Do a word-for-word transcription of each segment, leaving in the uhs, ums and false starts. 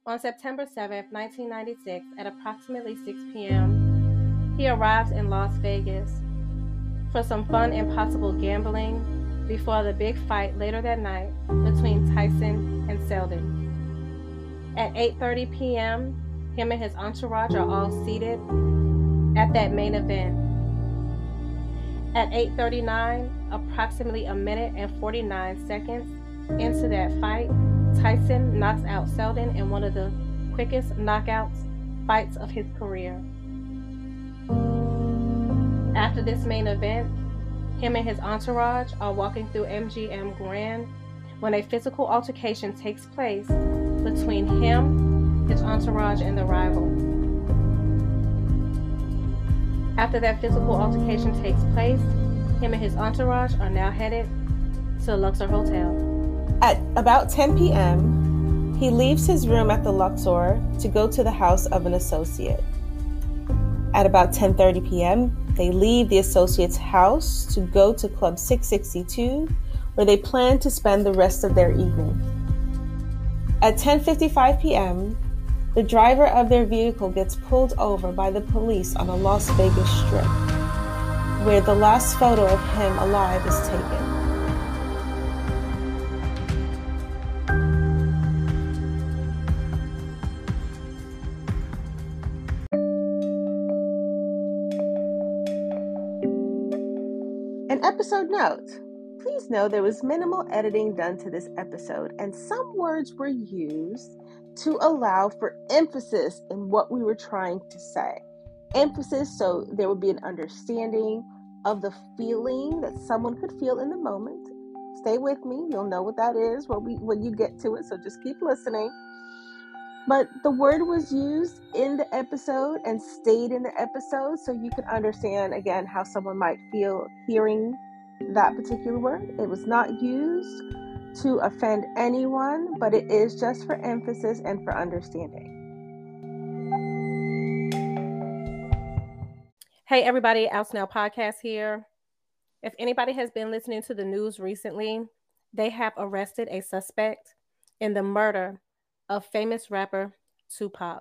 On September seventh, nineteen ninety-six, at approximately six p.m., he arrives in Las Vegas for some fun and possible gambling before the big fight later that night between Tyson and Seldon. At eight thirty p.m., him and his entourage are all seated at that main event. At eight thirty-nine, approximately a minute and forty-nine seconds into that fight, Tyson knocks out Seldon in one of the quickest knockouts fights of his career. After this main event, him and his entourage are walking through M G M Grand when a physical altercation takes place between him, his entourage, and the rival. After that physical altercation takes place, him and his entourage are now headed to the Luxor Hotel. At about ten p.m., he leaves his room at the Luxor to go to the house of an associate. At about ten thirty p.m., they leave the associate's house to go to Club six sixty-two, where they plan to spend the rest of their evening. At ten fifty-five p.m., the driver of their vehicle gets pulled over by the police on a Las Vegas strip, where the last photo of him alive is taken. An episode note. Please know there was minimal editing done to this episode, and some words were used to allow for emphasis in what we were trying to say. Emphasis so there would be an understanding of the feeling that someone could feel in the moment. Stay with me. You'll know what that is when, we, when you get to it, so just keep listening. But the word was used in the episode and stayed in the episode so you could understand, again, how someone might feel hearing that particular word. It was not used to offend anyone, but it is just for emphasis and for understanding. Hey everybody, Out Now Podcast here. If anybody has been listening to the news recently, they have arrested a suspect in the murder of famous rapper Tupac.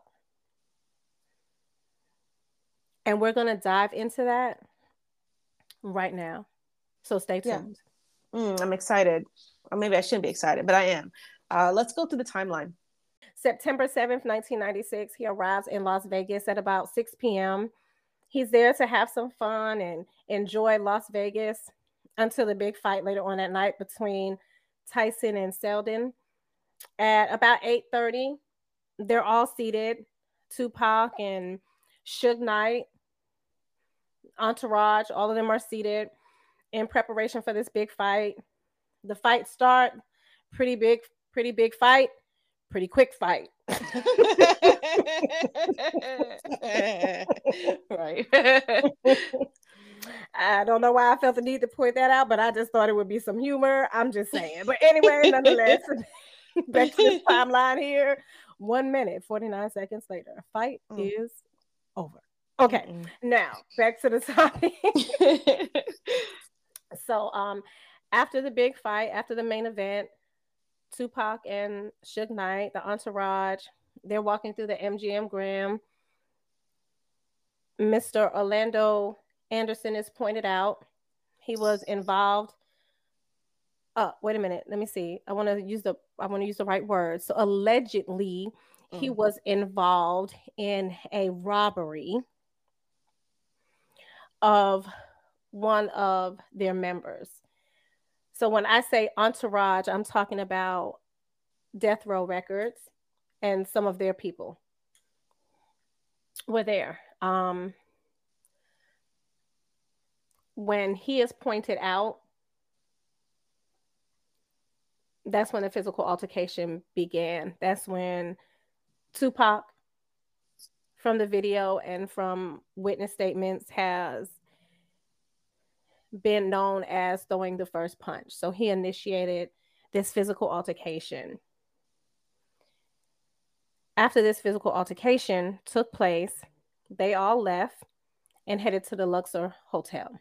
And we're going to dive into that right now. So stay tuned. Yeah. Mm, I'm excited. Or maybe I shouldn't be excited, but I am. Uh, let's go through the timeline. September seventh, nineteen ninety-six, he arrives in Las Vegas at about six p.m. He's there to have some fun and enjoy Las Vegas until the big fight later on that night between Tyson and Seldon. At about eight thirty, they're all seated. Tupac and Suge Knight, entourage, all of them are seated in preparation for this big fight. The fight start, pretty big, pretty big fight, pretty quick fight. Right. I don't know why I felt the need to point that out, but I just thought it would be some humor. I'm just saying. But anyway, nonetheless, back to the timeline here. One minute, forty-nine seconds later, fight mm. is over. Okay, mm. Now back to the topic. So, um, after the big fight, after the main event, Tupac and Suge Knight, the entourage, they're walking through the M G M Grand. Mister Orlando Anderson is pointed out. He was involved. Oh, wait a minute. Let me see. I want to use the I want to use the right word. So allegedly, mm. he was involved in a robbery of one of their members. So when I say entourage, I'm talking about Death Row Records and some of their people were there. Um, when he is pointed out, that's when the physical altercation began. That's when Tupac, from the video and from witness statements, has been known as throwing the first punch. So he initiated this physical altercation. After this physical altercation took place, they all left and headed to the Luxor Hotel.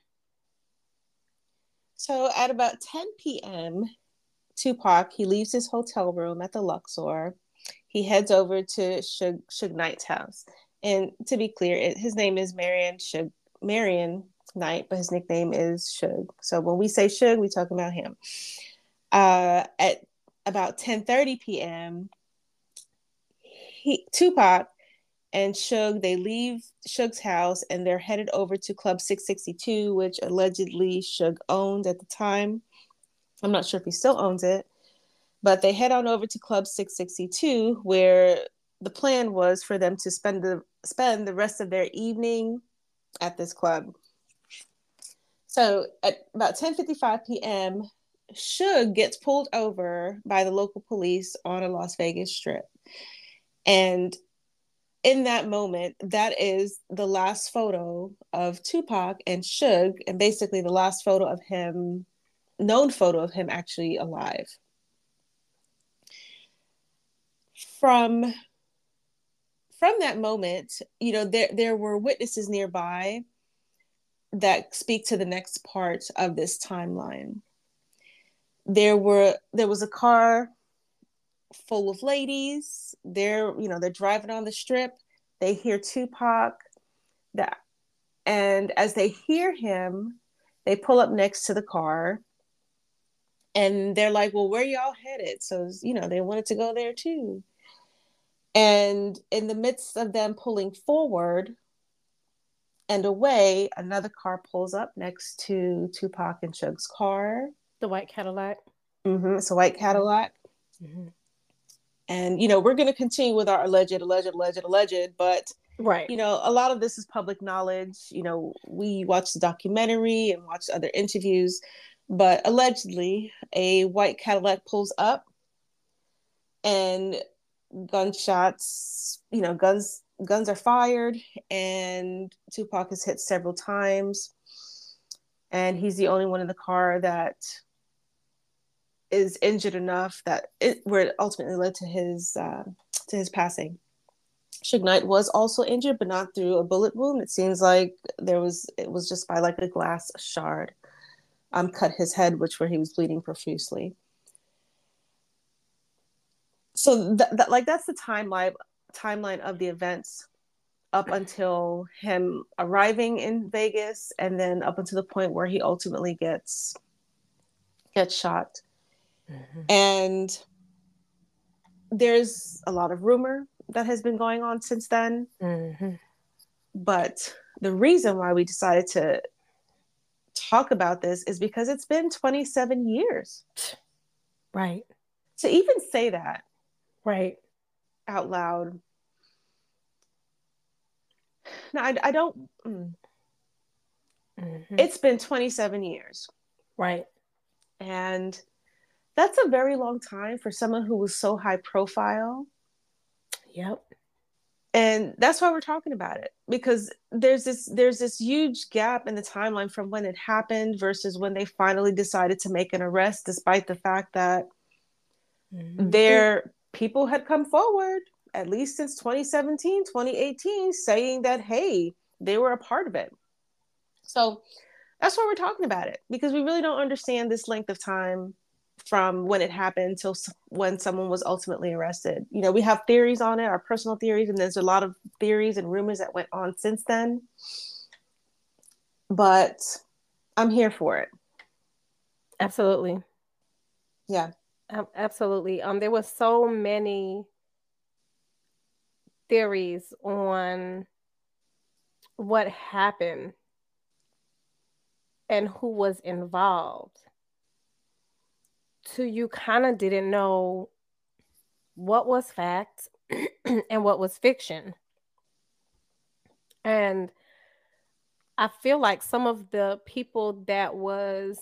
So at about ten p.m., Tupac, he leaves his hotel room at the Luxor he heads over to Suge, Suge Knight's house. And to be clear, it, his name is Marion Suge, Marion Knight, but his nickname is Suge. So when we say Suge, we talk about him. Uh, at about ten thirty p.m., he, Tupac and Suge, they leave Suge's house and they're headed over to Club six sixty-two, which allegedly Suge owned at the time. I'm not sure if he still owns it, but they head on over to Club six sixty-two, where the plan was for them to spend the spend the rest of their evening at this club. So at about ten fifty-five p.m., Suge gets pulled over by the local police on a Las Vegas strip. And in that moment, that is the last photo of Tupac and Suge, and basically the last photo of him, known photo of him actually alive. From, from that moment, you know, there, there were witnesses nearby that speak to the next part of this timeline. There were, there was a car full of ladies. They're, you know, they're driving on the strip. They hear Tupac, that, and as they hear him, they pull up next to the car, and they're like, "Well, where y'all headed?" So, you know, they wanted to go there too. And in the midst of them pulling forward and away, another car pulls up next to Tupac and Suge's car. The white Cadillac. Mm-hmm. It's a white Cadillac. Mm-hmm. And, you know, we're going to continue with our alleged, alleged, alleged, alleged, but, right. you know, a lot of this is public knowledge. You know, we watched the documentary and watched other interviews, but allegedly a white Cadillac pulls up and gunshots, you know, guns, guns are fired, and Tupac is hit several times. And he's the only one in the car that is injured enough that it where it ultimately led to his uh, to his passing. Suge Knight was also injured, but not through a bullet wound. It seems like there was it was just by like a glass shard. Um, cut his head, which where he was bleeding profusely. So that, that like that's the timeline timeline of the events up until him arriving in Vegas, and then up until the point where he ultimately gets gets shot. Mm-hmm. And there's a lot of rumor that has been going on since then. Mm-hmm. But the reason why we decided to talk about this is because it's been twenty-seven years. Right. To even say that right out loud. No, I, I don't. Mm. Mm-hmm. It's been twenty-seven years. Right. And that's a very long time for someone who was so high profile. Yep. And that's why we're talking about it, because there's this there's this huge gap in the timeline from when it happened versus when they finally decided to make an arrest, despite the fact that mm-hmm. their people had come forward, at least since twenty seventeen, twenty eighteen, saying that, hey, they were a part of it. So that's why we're talking about it, because we really don't understand this length of time from when it happened till when someone was ultimately arrested. You know, we have theories on it, our personal theories, and there's a lot of theories and rumors that went on since then. But I'm here for it. Absolutely. Yeah. Um, absolutely. Um, there were so many theories on what happened and who was involved. So you kind of didn't know what was fact and what was fiction. And I feel like some of the people that was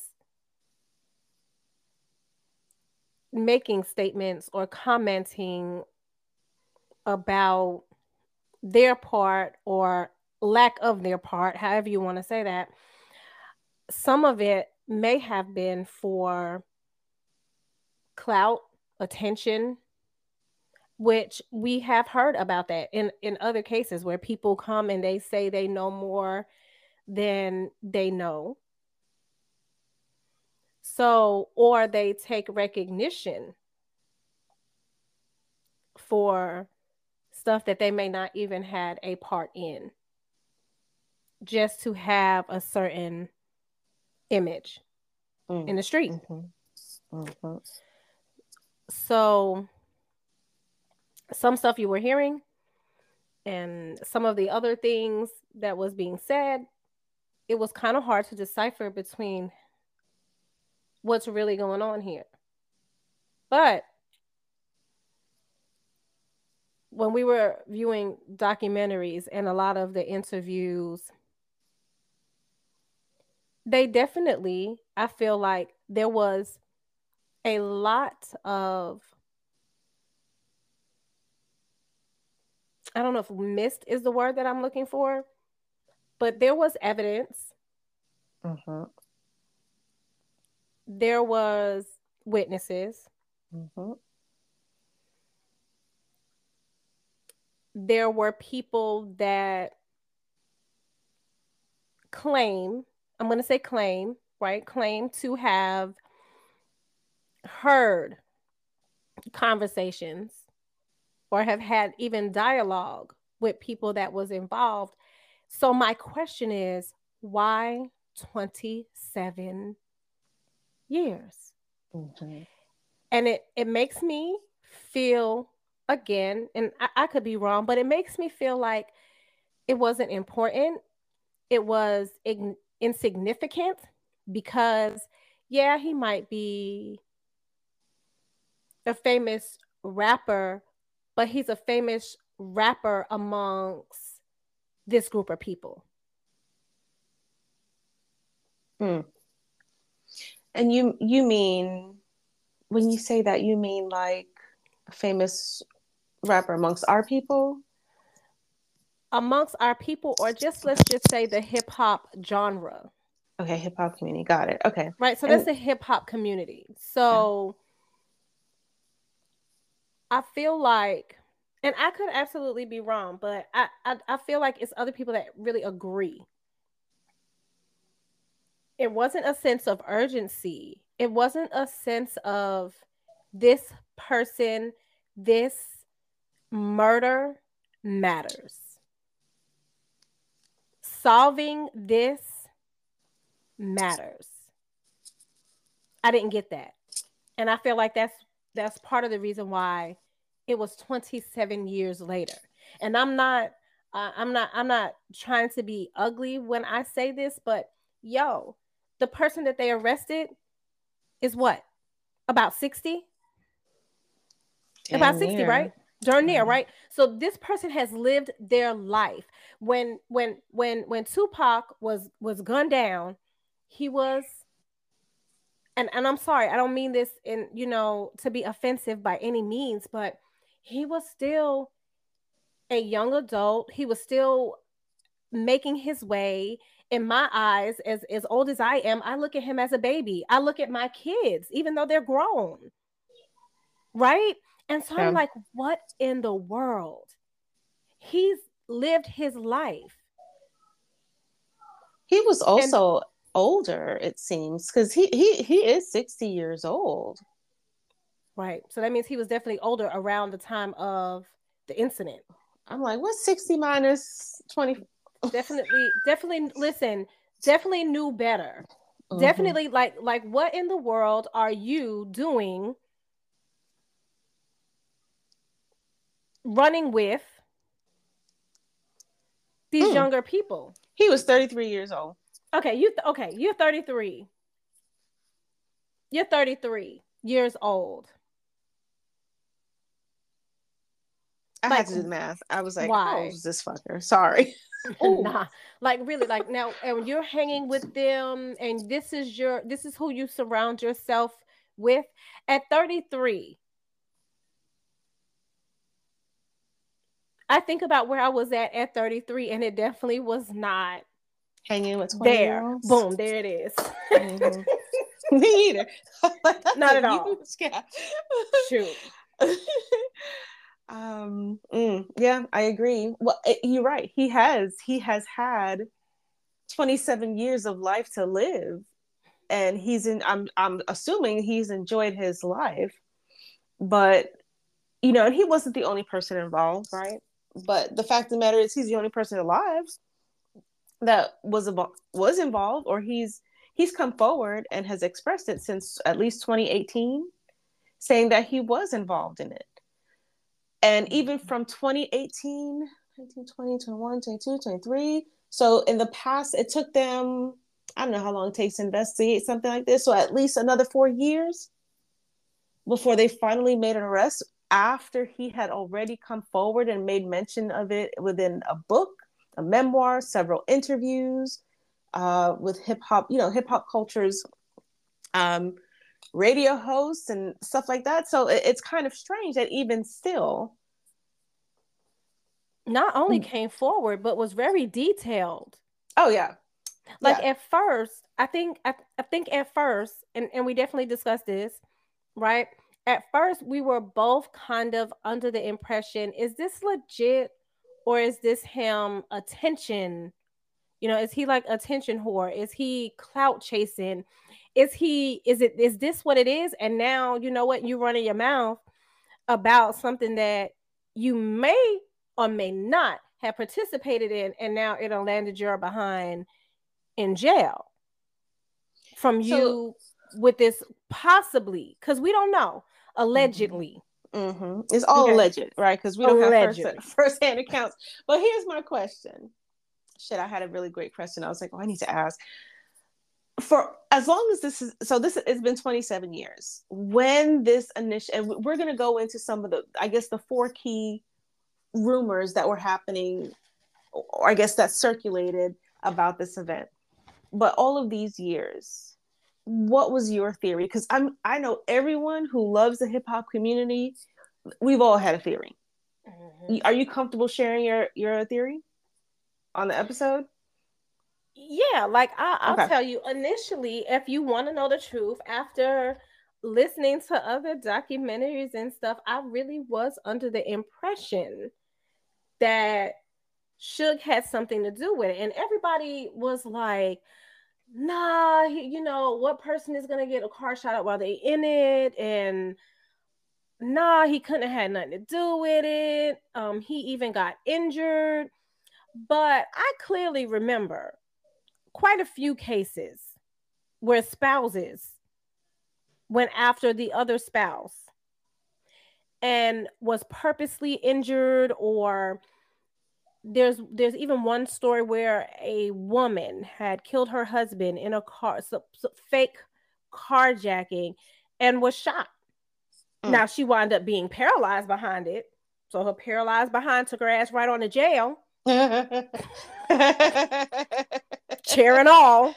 making statements or commenting about their part or lack of their part, however you want to say that, some of it may have been for clout, attention, which we have heard about that in, in other cases where people come and they say they know more than they know. So, or they take recognition for stuff that they may not even had a part in, just to have a certain image mm. in the street. Mm-hmm. Mm-hmm. So some stuff you were hearing and some of the other things that was being said, it was kind of hard to decipher between what's really going on here. But when we were viewing documentaries and a lot of the interviews, they definitely, I feel like there was a lot of, I don't know if missed is the word that I'm looking for, but there was evidence. Mm-hmm. There was witnesses. Mm-hmm. There were people that claim, I'm going to say claim, right? Claim to have heard conversations or have had even dialogue with people that was involved. So my question is, why twenty-seven years? Mm-hmm. And it, it makes me feel, again, and I, I could be wrong, but it makes me feel like it wasn't important. It was ig- insignificant because, yeah, he might be a famous rapper, but he's a famous rapper amongst this group of people. Hmm. And you you mean, when you say that, you mean like a famous rapper amongst our people? Amongst our people, or just, let's just say the hip hop genre. Okay, hip hop community. Got it. Okay. Right. So and that's the hip hop community. So yeah. I feel like, and I could absolutely be wrong, but I, I, I feel like it's other people that really agree. It wasn't a sense of urgency. It wasn't a sense of this person, this murder matters. Solving this matters. I didn't get that. And I feel like that's that's part of the reason why it was twenty-seven years later. And I'm not uh, I'm not I'm not trying to be ugly when I say this, but yo, the person that they arrested is what? About sixty? Damn about sixty, near. Right? Darn near, right? So this person has lived their life. When when when when Tupac was was gunned down, he was, and and I'm sorry, I don't mean this in, you know, to be offensive by any means, but he was still a young adult. He was still making his way. In my eyes, as as old as I am, I look at him as a baby. I look at my kids, even though they're grown, right? And so yeah. I'm like, what in the world? He's lived his life. He was also and, older, it seems, because he, he he is sixty years old. Right. So that means he was definitely older around the time of the incident. I'm like, what's sixty minus twenty? Definitely, definitely, listen, definitely knew better. Mm-hmm. Definitely, like, like, what in the world are you doing running with these mm. younger people? He was thirty-three years old. Okay, you th- okay, you're thirty-three. You're thirty-three years old. I like, had to do the math. I was like, why? How old is this fucker? Sorry. Nah, like really, like now, and you're hanging with them, and this is your, this is who you surround yourself with. At thirty-three, I think about where I was at at thirty-three, and it definitely was not hanging with twenty there. Year-olds. Boom, there it is. Mm-hmm. Me either. Not at all. Shoot. Um, mm, yeah, I agree. Well, it, you're right. He has, he has had twenty-seven years of life to live, and he's in, I'm, I'm assuming he's enjoyed his life, but you know, and he wasn't the only person involved, right? But the fact of the matter is, he's the only person alive that was was involved, or he's he's come forward and has expressed it since at least twenty eighteen, saying that he was involved in it. And even from twenty eighteen, nineteen, twenty, twenty-one, twenty-two, twenty-three, so in the past, it took them, I don't know how long it takes to investigate something like this, so at least another four years before they finally made an arrest, after he had already come forward and made mention of it within a book, a memoir, several interviews uh, with hip hop, you know, hip hop culture's um, radio hosts and stuff like that. So it, it's kind of strange that even still, not only came forward, but was very detailed. Oh yeah. Like yeah. at first, I think I, I think at first, and, and we definitely discussed this, right? At first, we were both kind of under the impression, is this legit or is this him attention? You know, is he like attention whore? Is he clout chasing? Is he, is it, is this what it is? And now, you know what, you running your mouth about something that you may or may not have participated in, and now it'll landed your behind in jail from you so, with this possibly, because we don't know, allegedly. Mm-hmm. It's all okay. alleged, right? Because we don't allegedly. have first, first-hand accounts. But here's my question. Shit, I had a really great question. I was like, oh, I need to ask. For as long as this is, so this it's been twenty-seven years. When this initial, and we're going to go into some of the, I guess, the four key rumors that were happening, or I guess that circulated about this event. But all of these years, what was your theory? Because I'm, I know everyone who loves the hip hop community, we've all had a theory. Mm-hmm. Are you comfortable sharing your, your theory on the episode? Yeah, like I, I'll okay. tell you initially, if you want to know the truth, after listening to other documentaries and stuff, I really was under the impression that Suge had something to do with it. And everybody was like, nah, he, you know, what person is going to get a car shot up while they in it? And nah, he couldn't have had nothing to do with it. Um, he even got injured. But I clearly remember quite a few cases where spouses went after the other spouse and was purposely injured, or there's there's even one story where a woman had killed her husband in a car, so, so fake carjacking, and was shot. Mm. Now she wound up being paralyzed behind it, so her paralyzed behind took her ass right on to jail. Chair and all.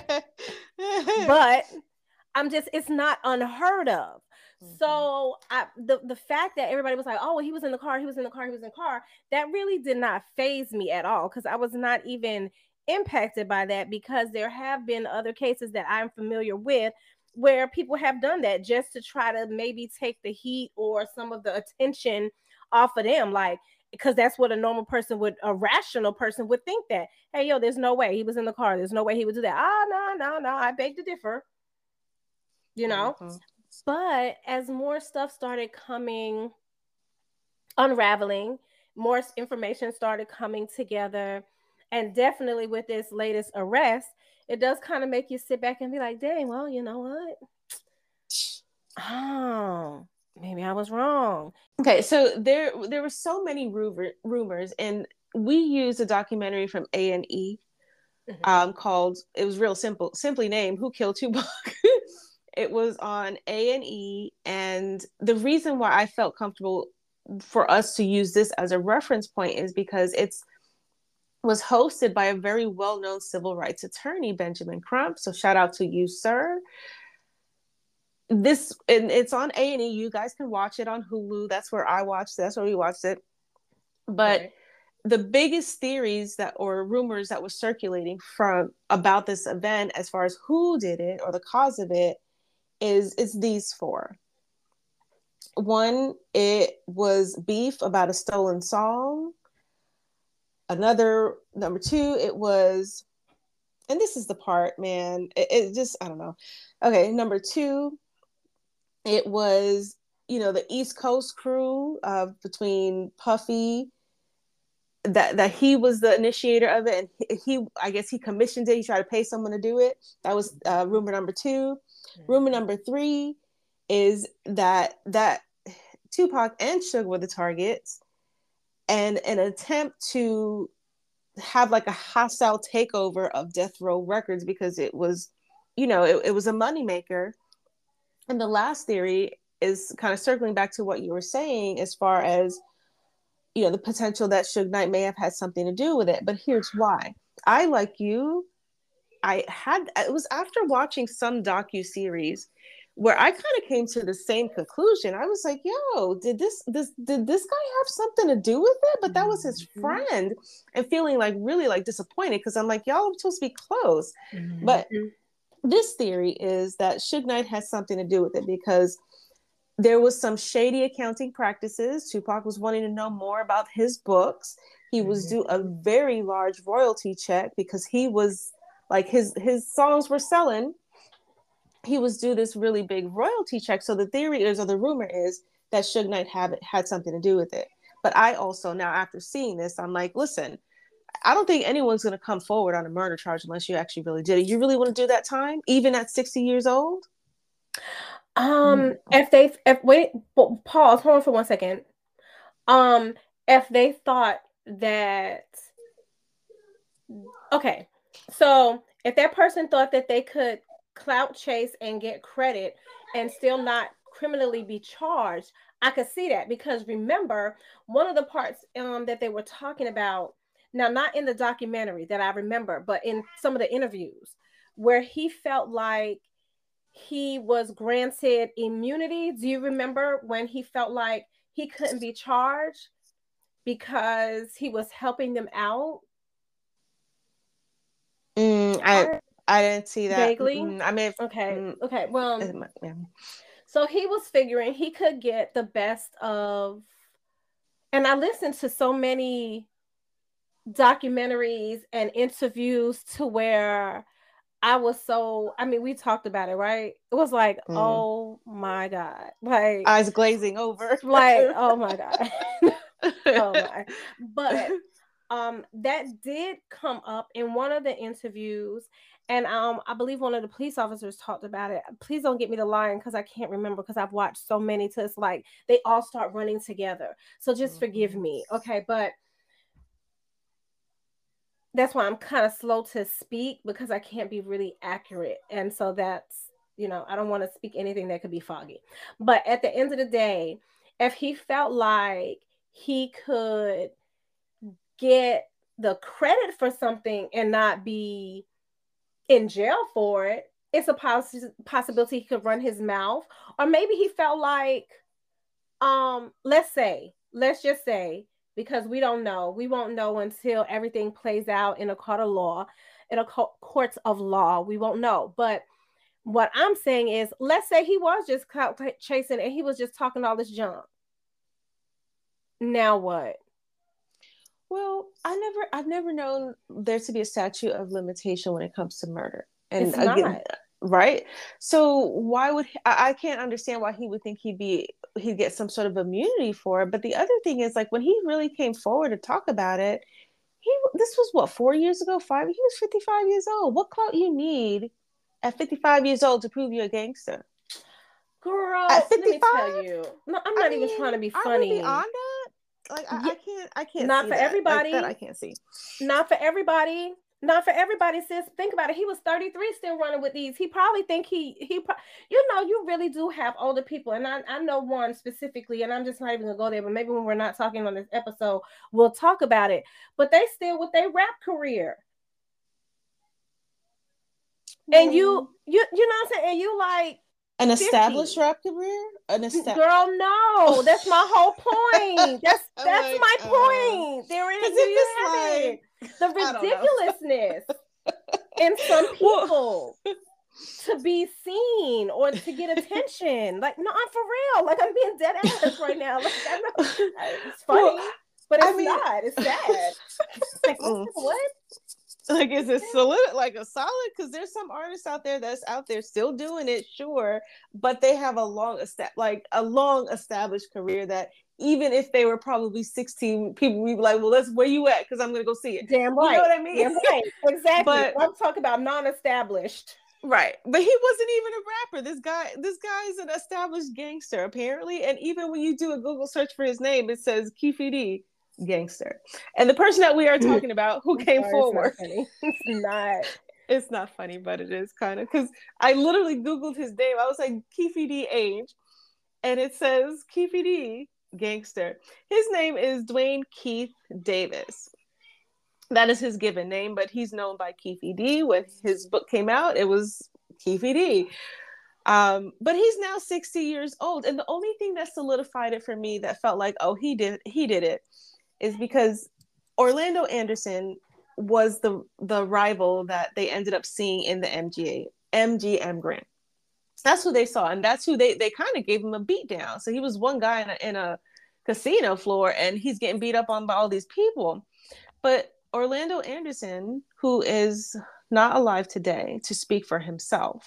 But I'm just, it's not unheard of. Mm-hmm. So I, the, the fact that everybody was like, oh, well, he was in the car, he was in the car, he was in the car, that really did not faze me at all, because I was not even impacted by that, because there have been other cases that I'm familiar with where people have done that just to try to maybe take the heat or some of the attention off of them. Like, because that's what a normal person would, a rational person would think, that, hey, yo, there's no way he was in the car. There's no way he would do that. Ah, no, no, no, I beg to differ. You know? Mm-hmm. But as more stuff started coming, unraveling, more information started coming together, and definitely with this latest arrest, it does kind of make you sit back and be like, dang, well, you know what? Oh, maybe I was wrong. Okay, so there there were so many rumor, rumors, and we used a documentary from A and E mm-hmm. um, called, it was real simple, simply named Who Killed Tupac? It was on A and E, and the reason why I felt comfortable for us to use this as a reference point is because it's was hosted by a very well-known civil rights attorney, Benjamin Crump. So shout out to you, sir. This, and it's on A and E. You guys can watch it on Hulu. That's where I watched it. That's where we watched it. But okay. The biggest theories that, or rumors that was circulating from about this event, as far as who did it or the cause of it, is is these four. One, it was beef about a stolen song. Another, number two, it was, and this is the part, man, it, it just, I don't know. Okay, number two, it was, you know, the East Coast crew uh, between Puffy, that that he was the initiator of it, and he, he I guess he commissioned it. He tried to pay someone to do it. That was uh, rumor number two. Rumor number three is that that Tupac and Suge were the targets, and an attempt to have like a hostile takeover of Death Row Records because it was, you know, it, it was a moneymaker. And the last theory is kind of circling back to what you were saying as far as, you know, the potential that Suge Knight may have had something to do with it. But here's why. I, like you, I had, it was after watching some docu-series where I kind of came to the same conclusion. I was like, yo, did this, this, did this guy have something to do with it? But that was his friend, and feeling like really like disappointed because I'm like, y'all are supposed to be close. Mm-hmm. But this theory is that Suge Knight has something to do with it because there was some shady accounting practices. Tupac was wanting to know more about his books. He was due a very large royalty check because he was like, his, his songs were selling. He was due this really big royalty check. So the theory is, or the rumor is, that Suge Knight had, had something to do with it. But I also, now after seeing this, I'm like, listen, I don't think anyone's going to come forward on a murder charge unless you actually really did it. You really want to do that time, even at sixty years old? Um, mm. if they, if wait, pause, hold on for one second. Um, if they thought that, okay, so if that person thought that they could clout chase and get credit and still not criminally be charged, I could see that, because remember, one of the parts um that they were talking about, now not in the documentary that I remember, but in some of the interviews, where he felt like he was granted immunity. Do you remember when he felt like he couldn't be charged because he was helping them out? Mm, I I didn't see that. Vaguely? Mm, I mean, okay. Mm, okay. Well, yeah. So he was figuring he could get the best of, and I listened to so many documentaries and interviews to where I was so, I mean, we talked about it, right? It was like, mm. oh my God. Like, eyes glazing over. Like, oh my God. oh my. But um, that did come up in one of the interviews. And um, I believe one of the police officers talked about it. Please don't get me the line because I can't remember, because I've watched so many to it's like they all start running together. So just mm-hmm. forgive me. Okay. But that's why I'm kind of slow to speak, because I can't be really accurate. And so that's, you know, I don't want to speak anything that could be foggy. But at the end of the day, if he felt like he could get the credit for something and not be in jail for it, it's a poss- possibility he could run his mouth. Or maybe he felt like, um, let's say, let's just say, because we don't know, we won't know until everything plays out in a court of law, in a co- courts of law, we won't know. But what I'm saying is, let's say he was just clout chasing and he was just talking all this junk. Now what? Well, I never, I've never known there to be a statute of limitation when it comes to murder. And it's again, not. Right? So why would he, I, I can't understand why he would think he'd be he'd get some sort of immunity for it. But the other thing is, like, when he really came forward to talk about it, he this was what, four years ago, five. He was fifty-five years old. What clout you need at fifty-five years old to prove you're a gangster? Girl, at fifty-five, let me tell you. No, I'm not I even mean, trying to be funny. Are we beyond that? Like, I, yeah. I can't, I can't. Not see for that. everybody. That, that I can't see. Not for everybody. Not for everybody, sis. Think about it. He was thirty-three still running with these. He probably think he, he, you know, you really do have older people. And I, I know one specifically, and I'm just not even gonna go there, but maybe when we're not talking on this episode, we'll talk about it. But they still with their rap career. Mm. And you, you, you know what I'm saying? And you like, an established rap career? An esta- Girl, no. That's my whole point. That's that's like, my point. Uh, there is, do you have like, it? The ridiculousness in some people well, to be seen or to get attention. Like, no, I'm for real. Like, I'm being dead ass right now. Like, I know it's funny, well, but it's I mean, not. It's sad. Like, what? Like, is it solid, like a solid? Because there's some artists out there that's out there still doing it, sure, but they have a long, like a long established career that even if they were probably sixteen, people would be like, well, let's where you at? Because I'm gonna go see it. Damn right. You know what I mean? Damn right. Exactly. But I'm talking about non-established. Right. But he wasn't even a rapper. This guy, this guy is an established gangster, apparently. And even when you do a Google search for his name, it says Keffe D, gangster. And the person that we are talking about who came sorry, forward. It's not funny. It's not. It's not funny, but it is kind of, because I literally Googled his name. I was like, Keffe D age. And it says Keffe D, gangster. His name is Dwayne Keith Davis. That is his given name, but he's known by Keffe D. When his book came out, it was Keffe D. Um, but he's now sixty years old. And the only thing that solidified it for me that felt like, oh, he did he did it, is because Orlando Anderson was the, the rival that they ended up seeing in the M G A, M G M Grand. That's who they saw. And that's who they, they kind of gave him a beat down. So he was one guy in a, in a casino floor, and he's getting beat up on by all these people. But Orlando Anderson, who is not alive today to speak for himself.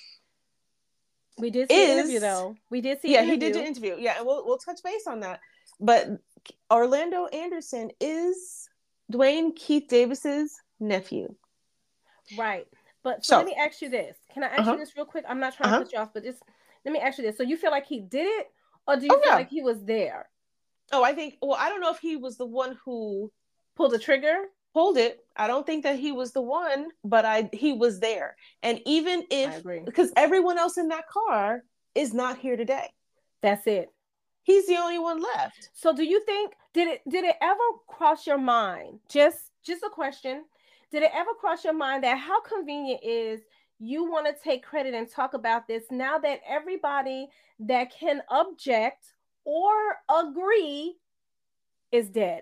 We did see is, an interview, though. We did see Yeah, an interview. he did an interview. Yeah, and we'll, we'll touch base on that. But Orlando Anderson is Dwayne Keith Davis's nephew. Right. But so, so let me ask you this. Can I ask uh-huh. you this real quick? I'm not trying uh-huh. to put you off, but just let me ask you this. So you feel like he did it, or do you oh, feel yeah. like he was there? Oh, I think, well, I don't know if he was the one who pulled the trigger. Pulled it. I don't think that he was the one, but I he was there. And even if, because everyone else in that car is not here today. That's it. He's the only one left. So do you think, did it did it ever cross your mind, just just a question, did it ever cross your mind that how convenient is you want to take credit and talk about this now that everybody that can object or agree is dead?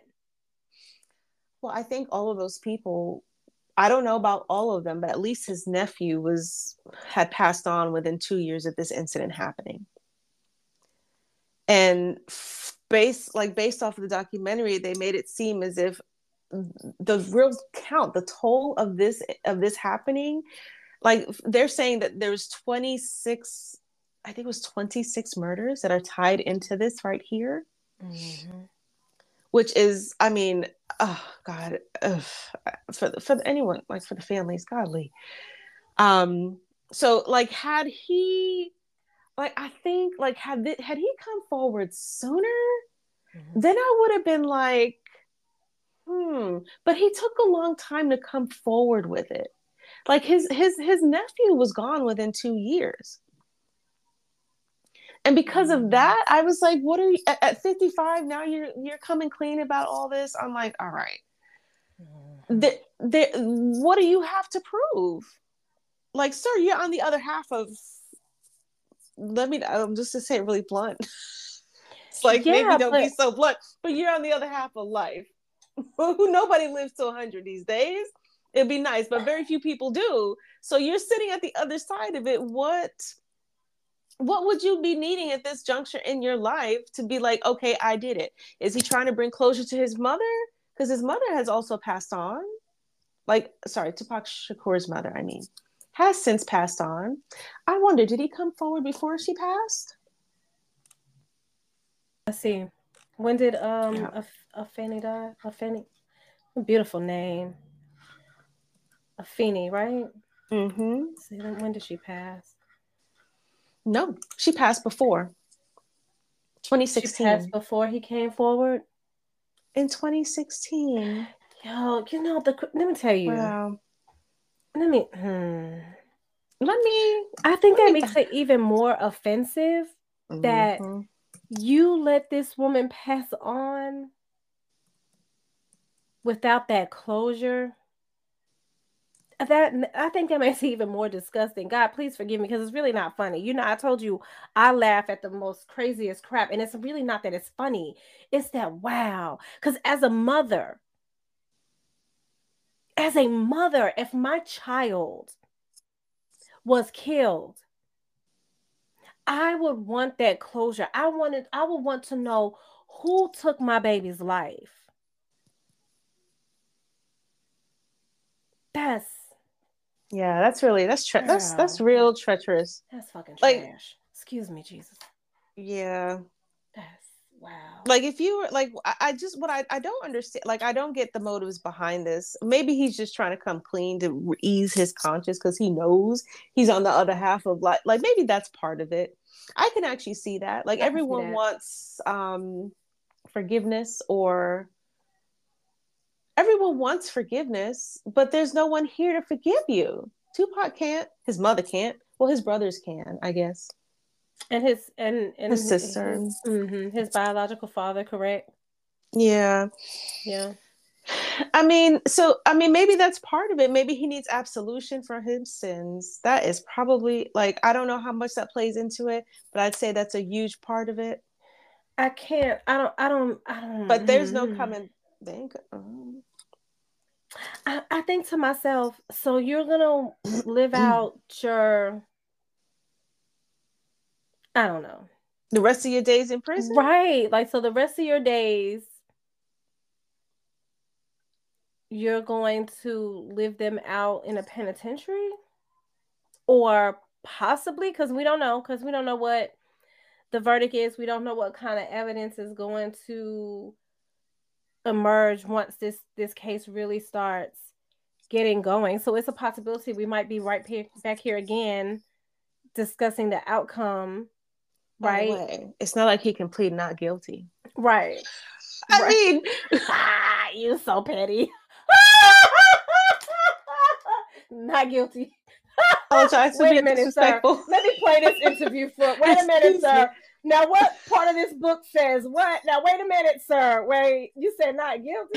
Well, I think all of those people, I don't know about all of them, but at least his nephew was had passed on within two years of this incident happening. And based like based off of the documentary, they made it seem as if the real count, the toll of this of this happening, like they're saying that there's twenty-six, I think it was twenty-six murders that are tied into this right here. Mm-hmm. Which is, I mean, oh God, ugh, for the, for anyone, like for the families, godly. Um, so like, had he, like, I think, like, had the, had he come forward sooner, mm-hmm. then I would have been like, hmm. But he took a long time to come forward with it. Like his his his nephew was gone within two years. And because of that, I was like, what are you at, at fifty-five now you're you're coming clean about all this? I'm like, all right. The, the, what do you have to prove? Like, sir, you're on the other half of, let me, um, just to say it really blunt. It's like, yeah, maybe don't but... be so blunt, but you're on the other half of life. Who Nobody lives to one hundred these days. It'd be nice, but very few people do. So you're sitting at the other side of it. What... What would you be needing at this juncture in your life to be like, okay, I did it? Is he trying to bring closure to his mother? Because his mother has also passed on. Like, sorry, Tupac Shakur's mother, I mean, has since passed on. I wonder, did he come forward before she passed? Let's see. When did um yeah. Afeni die? Afeni? Beautiful name. Afeni, right? Mm-hmm. Let's see, when did she pass? No, she passed before. twenty sixteen. She passed before he came forward? In twenty sixteen. Yo, you know, the let me tell you. Wow. Let me, hmm. Let me. I think that makes it even more offensive mm-hmm. that you let this woman pass on without that closure. That I think that makes it even more disgusting. God, please forgive me because it's really not funny. You know, I told you I laugh at the most craziest crap, and it's really not that it's funny. It's that wow. Because as a mother, as a mother, if my child was killed, I would want that closure. I wanted, I would want to know who took my baby's life. That's yeah, that's really that's tre- that's that's girl. real treacherous. That's fucking Like, trash. Excuse me, Jesus. yeah. That's wow. Like if you were like I, I just what I, I don't understand, like I don't get the motives behind this. Maybe he's just trying to come clean to ease his conscience because he knows he's on the other half of like like maybe that's part of it. I can actually see that. Like I can see everyone that. wants um forgiveness, or everyone wants forgiveness, but there's no one here to forgive you. Tupac can't, his mother can't. Well, his brothers can, I guess. And his and His and sister. his mm-hmm, his biological father, correct? Yeah. Yeah. I mean, so I mean, maybe that's part of it. Maybe he needs absolution for his sins. That is probably like I don't know how much that plays into it, but I'd say that's a huge part of it. I can't. I don't. I don't. I don't. But there's no mm. coming. Think. Um, I, I think to myself, so you're gonna live out your, I don't know, the rest of your days in prison. right? Like, so the rest of your days, you're going to live them out in a penitentiary, or possibly, because we don't know, because we don't know what the verdict is. We don't know what kind of evidence is going to emerge once this this case really starts getting going. So it's a possibility we might be right pe- back here again discussing the outcome, right? Oh, way. It's not like he can plead not guilty. Right. I right. mean, ah, you so petty. Not guilty. apologize for Wait being a minute, sir. disrespectful. Let me play this interview for. Wait a minute, Excuse sir. me. Now, what part of this book says what? Now, wait a minute, sir. Wait, you said not guilty.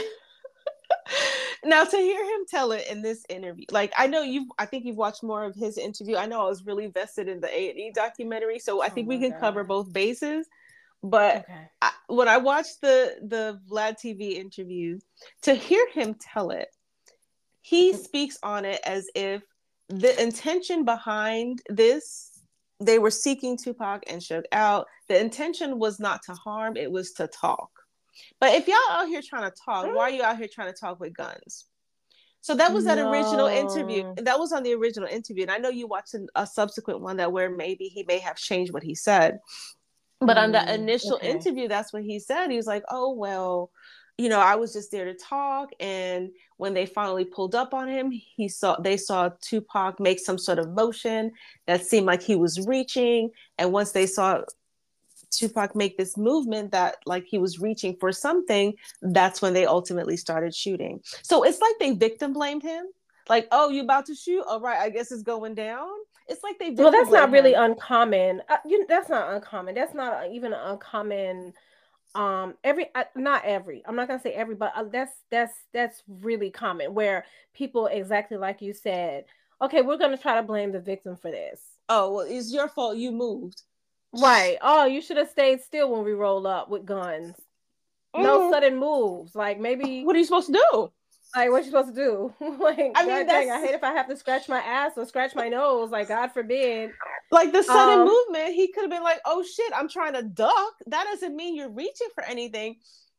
Now to hear him tell it in this interview, like I know you've, I think you've watched more of his interview. I know I was really vested in the A and E documentary, so I Oh think we my can God. cover both bases. But Okay. I, when I watched the the Vlad T V interview, to hear him tell it, he speaks on it as if the intention behind this, they were seeking Tupac and Suge out. The intention was not to harm; it was to talk. But if y'all out here trying to talk, why are you out here trying to talk with guns? So that was that No. original interview. That was on the original interview. And I know you watched a subsequent one that where maybe he may have changed what he said. But mm, on the initial okay. interview, that's what he said. He was like, oh, well, you know, I was just there to talk. And when they finally pulled up on him, he saw they saw Tupac make some sort of motion that seemed like he was reaching. And once they saw Tupac make this movement that like he was reaching for something, that's when they ultimately started shooting. So it's like they victim blamed him. Like, oh, you about to shoot? All right, I guess it's going down. It's like they well, that's not really him. uncommon. Uh, you, that's not uncommon. That's not even an uncommon. Um, every uh, not every. I'm not gonna say every, but uh, that's that's that's really common where people exactly like you said. Okay, we're gonna try to blame the victim for this. Oh, well, it's your fault. You moved. Right. Oh, you should have stayed still when we roll up with guns. Mm. No sudden moves. Like maybe. What are you supposed to do? Like what you supposed to do? Like I mean, dang, I hate if I have to scratch my ass or scratch my nose. Like God forbid. Like the sudden um, movement, he could have been like, "Oh shit, I'm trying to duck." That doesn't mean you're reaching for anything.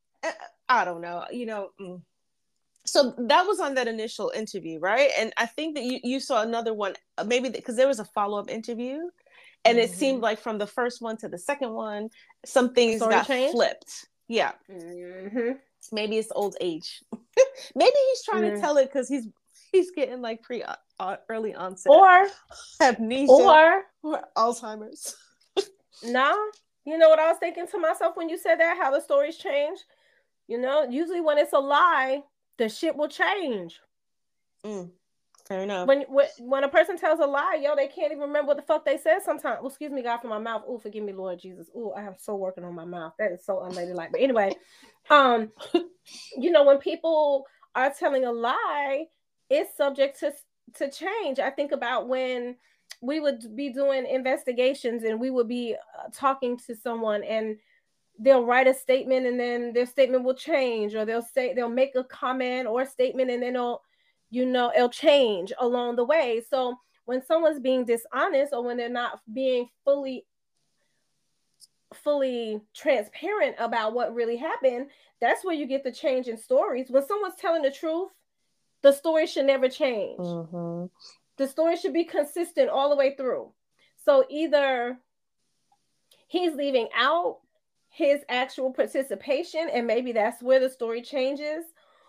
I don't know. You know. Mm. So that was on that initial interview, right? And I think that you you saw another one, maybe because there was a follow up interview. And mm-hmm. it seemed like from the first one to the second one, some things Story got changed? flipped. Yeah. Mm-hmm. Maybe it's old age. Maybe he's trying mm-hmm. to tell it because he's he's getting like pre uh, early onset or amnesia or, or Alzheimer's. No, you know what I was thinking to myself when you said that, how the stories change. You know, usually when it's a lie, the shit will change. Mm. Fair enough. When, when when a person tells a lie, yo, they can't even remember what the fuck they said sometimes. Oh, excuse me, God, for my mouth. Oh, forgive me, Lord Jesus. Oh, I am so working on my mouth. That is so unladylike. But anyway, um, you know, when people are telling a lie, it's subject to to change. I think about when we would be doing investigations and we would be uh, talking to someone and they'll write a statement and then their statement will change, or they'll say they'll make a comment or a statement and then they'll you know, it'll change along the way. So when someone's being dishonest or when they're not being fully, fully transparent about what really happened, that's where you get the change in stories. When someone's telling the truth, the story should never change. Mm-hmm. The story should be consistent all the way through. So either he's leaving out his actual participation, and maybe that's where the story changes,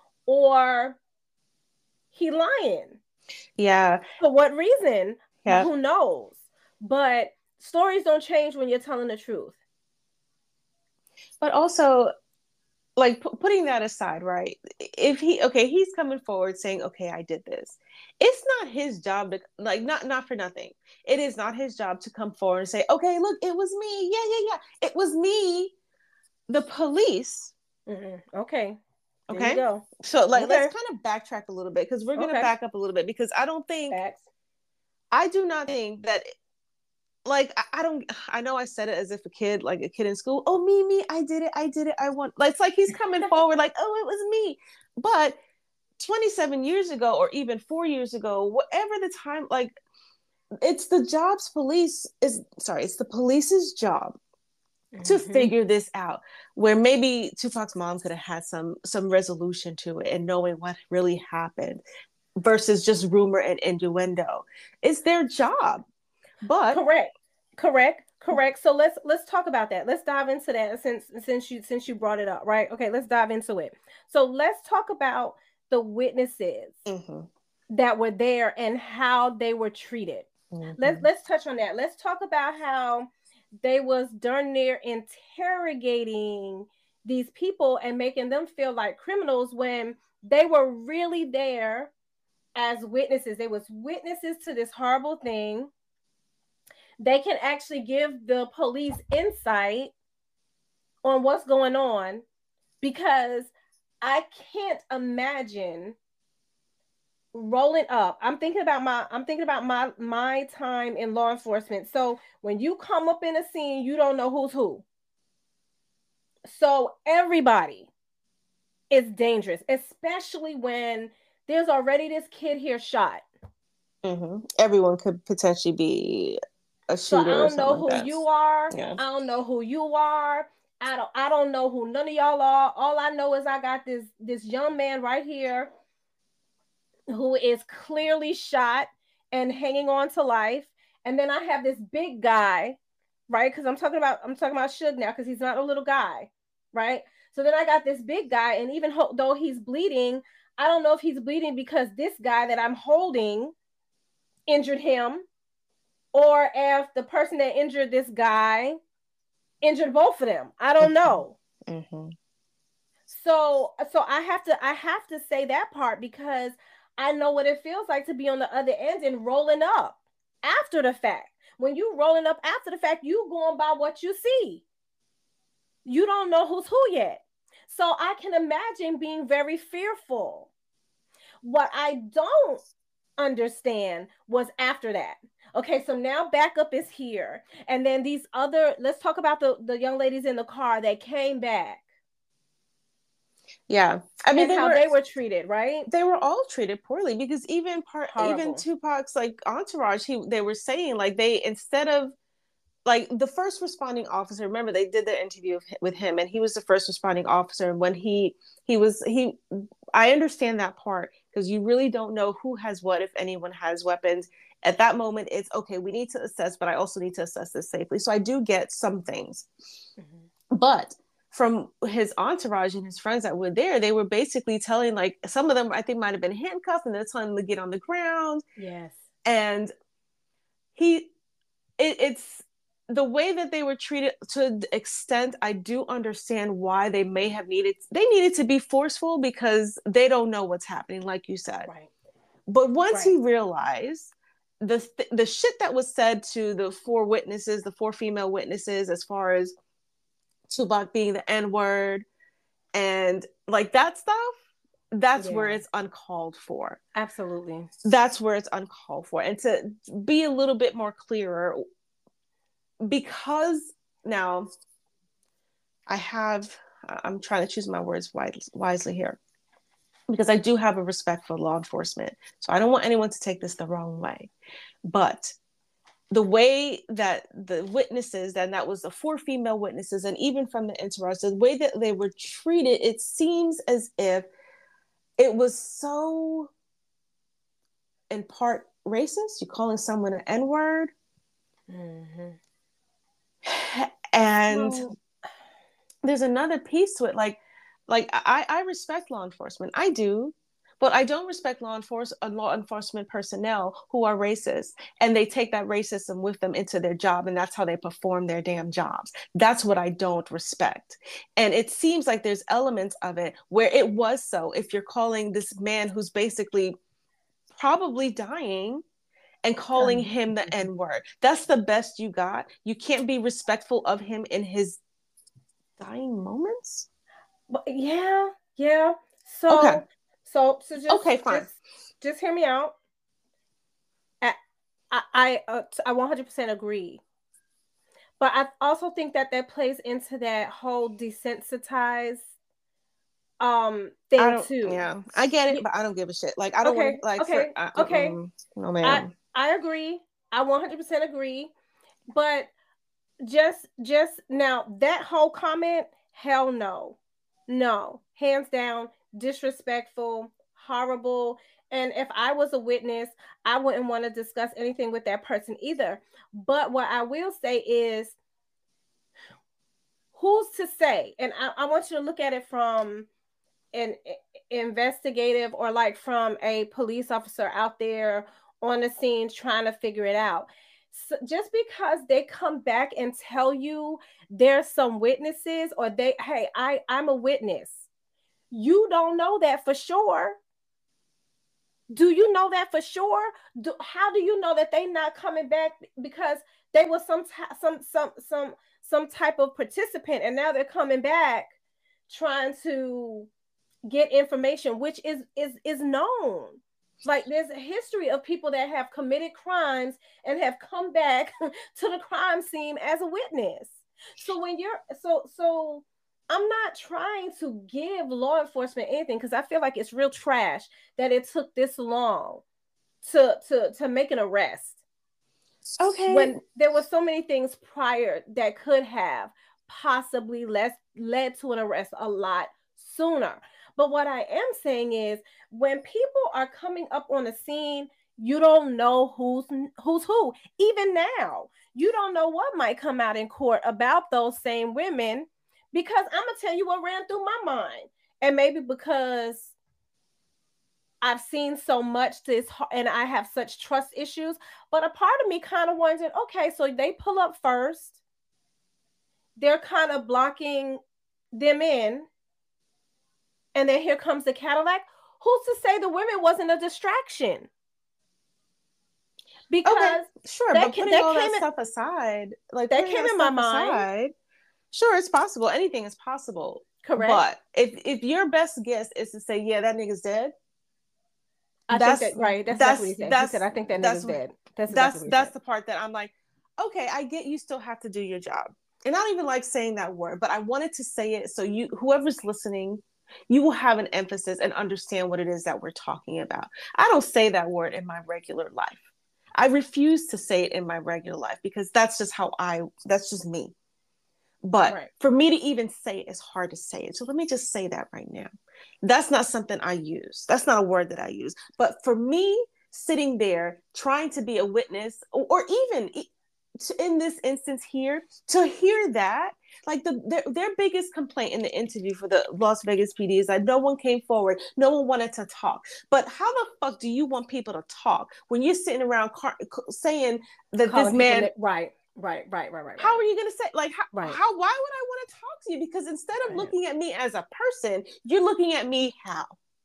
or he lying. Yeah. For what reason? Yeah. Who knows? But stories don't change when you're telling the truth. But also, like, p- putting that aside, right? If he, okay, he's coming forward saying, okay, I did this. It's not his job to, like, not not for nothing. It is not his job to come forward and say, okay, look, it was me. Yeah, yeah, yeah. It was me. The police. Mm-mm. Okay. There Okay. you go. So, like, Okay. let's kind of backtrack a little bit, because we're going to Okay. back up a little bit, because I don't think, Facts. I do not think that, like, I, I don't, I know I said it as if a kid, like a kid in school, oh, me, me, I did it, I did it, I won. Like, it's like he's coming forward like, oh, it was me. But twenty-seven years ago, or even four years ago, whatever the time, like, it's the job's police is, sorry, it's the police's job to Mm-hmm. figure this out, where maybe Tupac's mom could have had some some resolution to it and knowing what really happened versus just rumor and innuendo. It's their job. But correct, correct, correct. So let's let's talk about that. Let's dive into that since since you since you brought it up, right? Okay, let's dive into it. So let's talk about the witnesses mm-hmm. that were there and how they were treated. Mm-hmm. Let's let's touch on that. Let's talk about how they was darn near interrogating these people and making them feel like criminals when they were really there as witnesses. They was witnesses to this horrible thing. They can actually give the police insight on what's going on, because I can't imagine rolling up. I'm thinking about my I'm thinking about my my time in law enforcement. So when you come up in a scene, you don't know who's who. So everybody is dangerous, especially when there's already this kid here shot. Mm-hmm. Everyone could potentially be a shooter. So I don't know like who that. you are. Yeah. I don't know who you are. I don't I don't know who none of y'all are. All I know is I got this this young man right here who is clearly shot and hanging on to life. And then I have this big guy, right? Because I'm talking about I'm talking about Suge now, because he's not a little guy, right? So then I got this big guy, and even ho- though he's bleeding, I don't know if he's bleeding because this guy that I'm holding injured him, or if the person that injured this guy injured both of them. I don't know. Mm-hmm. So so I have to I have to say that part, because I know what it feels like to be on the other end and rolling up after the fact. When you rolling up after the fact, you going by what you see. You don't know who's who yet. So I can imagine being very fearful. What I don't understand was after that. Okay, so now backup is here. And then these other, let's talk about the, the young ladies in the car that came back. Yeah, I mean, and they how were, they were treated, right? They were all treated poorly, because even part, Horrible. even Tupac's like entourage, he they were saying, like, they, instead of, like, the first responding officer, remember they did the interview with him, and he was the first responding officer. And when he he was he, I understand that part, because you really don't know who has what, if anyone has weapons. At that moment, it's okay, we need to assess, but I also need to assess this safely. So I do get some things, mm-hmm. but from his entourage and his friends that were there, they were basically telling, like, some of them I think might have been handcuffed, and they're telling them to get on the ground. Yes. And he, it, it's the way that they were treated. To the extent I do understand why they may have needed, they needed to be forceful, because they don't know what's happening, like you said. Right. But once right. he realized the the shit that was said to the four witnesses, the four female witnesses, as far as Tupac being the N-word and like that stuff, that's yeah. where it's uncalled for. Absolutely. That's where it's uncalled for. And to be a little bit more clearer, because now I have, I'm trying to choose my words wisely here, because I do have a respect for law enforcement. So I don't want anyone to take this the wrong way. But the way that the witnesses, and that was the four female witnesses, and even from the entourage, the way that they were treated, it seems as if it was so in part racist. You're calling someone an N-word. Mm-hmm. And So, there's another piece to it. Like, like I, I respect law enforcement. I do. But I don't respect law enforcement, law enforcement personnel who are racist, and they take that racism with them into their job, and that's how they perform their damn jobs. That's what I don't respect. And it seems like there's elements of it where it was so. If you're calling this man who's basically probably dying and calling him the N-word, that's the best you got. You can't be respectful of him in his dying moments. But yeah, yeah. So. Okay. So, so just, okay, fine. just, just hear me out. I, I, uh, I one hundred percent agree. But I also think that that plays into that whole desensitized um thing I don't, too. Yeah, I get it, yeah. But I don't give a shit. Like, I don't okay, want like okay, for, uh, okay. No, man. I, I agree. I one hundred percent agree. But just, just now that whole comment, hell no, no, hands down. Disrespectful, horrible. And if I was a witness, I wouldn't want to discuss anything with that person either. But what I will say is, who's to say? And I, I want you to look at it from an investigative or like from a police officer out there on the scene trying to figure it out. So just because they come back and tell you there's some witnesses, or they, hey, I, I'm a witness. You don't know that for sure. Do you know that for sure? Do, how do you know that they not coming back because they were some some some some some type of participant, and now they're coming back trying to get information, which is is is known. Like, there's a history of people that have committed crimes and have come back to the crime scene as a witness. So when you're so so. I'm not trying to give law enforcement anything, because I feel like it's real trash that it took this long to to to make an arrest. Okay. When there were so many things prior that could have possibly less led to an arrest a lot sooner. But what I am saying is, when people are coming up on the scene, you don't know who's who's who. Even now, you don't know what might come out in court about those same women. Because I'm going to tell you what ran through my mind. And maybe because I've seen so much this and I have such trust issues. But a part of me kind of wondered, okay, so they pull up first. They're kind of blocking them in. And then here comes the Cadillac. Who's to say the women wasn't a distraction? Because okay, sure, but putting all that in, stuff aside, like that came in my mind. Aside, sure, it's possible. Anything is possible. Correct. But if if your best guess is to say, yeah, that nigga's dead. I that's, think that right. That's, that's exactly what he said. He said, I think that nigga's dead. That's exactly that's that's the part that I'm like, okay, I get you still have to do your job. And I don't even like saying that word, but I wanted to say it so you, whoever's listening, you will have an emphasis and understand what it is that we're talking about. I don't say that word in my regular life. I refuse to say it in my regular life because that's just how I, that's just me. But right. For me to even say it is hard to say it. So let me just say that right now. That's not something I use. That's not a word that I use. But for me, sitting there trying to be a witness, or, or even in this instance here, to hear that, like the their, their biggest complaint in the interview for the Las Vegas P D is that no one came forward, no one wanted to talk. But how the fuck do you want people to talk when you're sitting around car- saying that Calling this man that, right right right right right how are you going to say, like, how, right. how why would I want to talk to you? Because instead of right. looking at me as a person, you're looking at me how.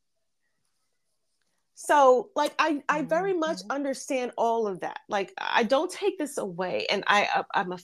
So, like, I, I very much understand all of that. Like, I don't take this away. And I, I I'm a,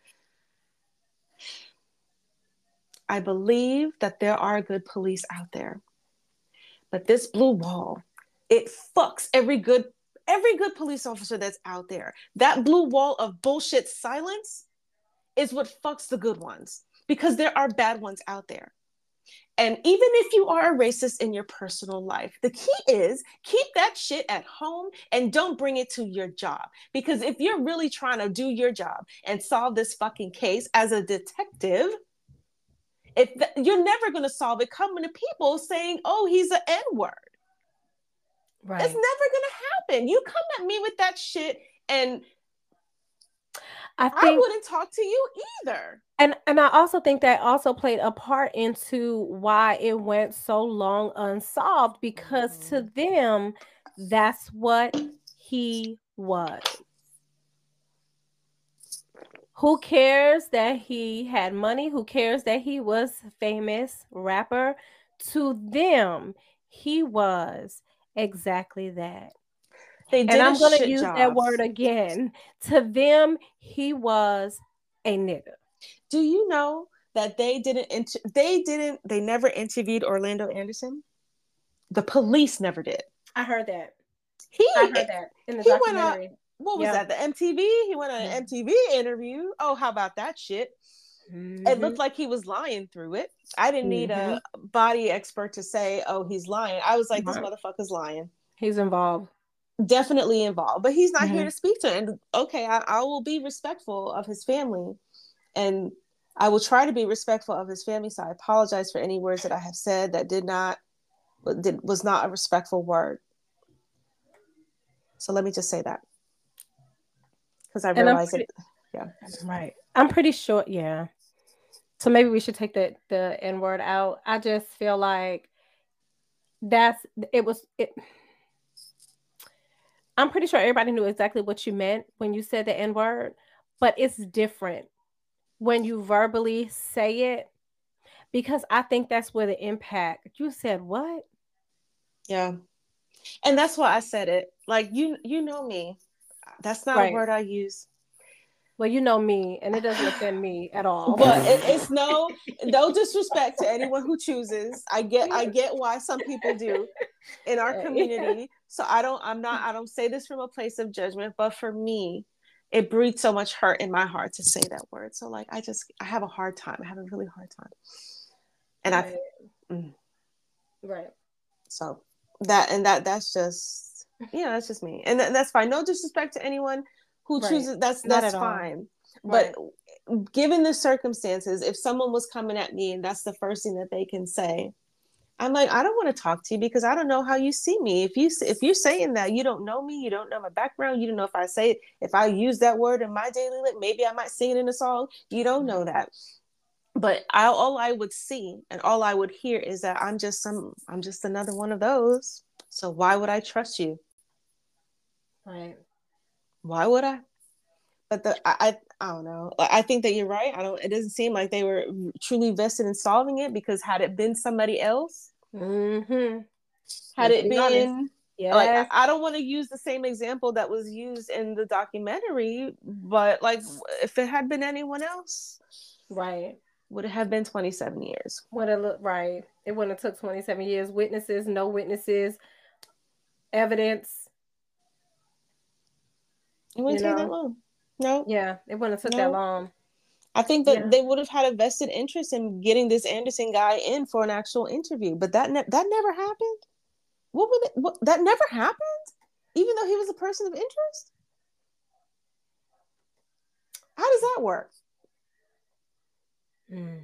I believe that there are good police out there. But this blue wall, it fucks every good, every good police officer that's out there. That blue wall of bullshit silence is what fucks the good ones. Because there are bad ones out there. And even if you are a racist in your personal life, the key is keep that shit at home and don't bring it to your job. Because if you're really trying to do your job and solve this fucking case as a detective, if th- you're never going to solve it coming to people saying, oh, he's an N-word. Right. It's never gonna happen. You come at me with that shit, and I, think, I wouldn't talk to you either. And and I also think that also played a part into why it went so long unsolved, because mm-hmm. to them, that's what he was. Who cares that he had money? Who cares that he was a famous rapper? To them, he was exactly that. They did and I'm going to use job. that word again. To them, he was a nigga. Do you know that they didn't, inter- they didn't, they never interviewed Orlando Anderson? The police never did. I heard that. He, I heard that in the documentary. On, what was yep. that? The M T V? He went on an mm-hmm. M T V interview. Oh, how about that shit? Mm-hmm. It looked like he was lying through it. I didn't need mm-hmm. a body expert to say, oh, he's lying. I was like, this right. motherfucker's lying. He's involved. Definitely involved. But he's not mm-hmm. here to speak to him. And okay, I, I will be respectful of his family. And I will try to be respectful of his family. So I apologize for any words that I have said that did not, did, was not a respectful word. So let me just say that. Because I realize pretty, it. Yeah. Right. I'm pretty sure. Yeah. So maybe we should take the, the N word out. I just feel like that's, it was, it. I'm pretty sure everybody knew exactly what you meant when you said the N word, but it's different when you verbally say it, because I think that's where the impact, you said what? Yeah. And that's why I said it. Like, you, you know me. That's not right. a word I use. Well, you know me, and it doesn't offend me at all. But it, it's no, no disrespect to anyone who chooses. I get, I get why some people do in our community. So I don't, I'm not, I don't say this from a place of judgment, but for me, it breeds so much hurt in my heart to say that word. So like, I just, I have a hard time. I have a really hard time. And right. I, mm. right. So that, and that, that's just, yeah, that's just me. And th- that's fine. No disrespect to anyone who right. chooses, that's, that's fine. Right. But given the circumstances, if someone was coming at me and that's the first thing that they can say, I'm like, I don't want to talk to you because I don't know how you see me. If you if you're saying that, you don't know me, you don't know my background, you don't know if I say it, if I use that word in my daily life, maybe I might sing it in a song. You don't know that. But I, all I would see and all I would hear is that I'm just some, I'm just another one of those. So why would I trust you? Right. Why would I? But the I, I I don't know. I think that you're right. I don't. It doesn't seem like they were truly vested in solving it, because had it been somebody else, mm-hmm. had Let's it be been, yes. like I don't want to use the same example that was used in the documentary, but like if it had been anyone else, right, would it have been twenty-seven years? Would it look right? It wouldn't have took twenty-seven years. Witnesses, no witnesses, evidence. It wouldn't you take know? that long. No. Yeah, it wouldn't have took no. that long. I think that yeah. they would have had a vested interest in getting this Anderson guy in for an actual interview, but that ne- that never happened. What would it? What, that never happened, even though he was a person of interest. How does that work? Mm.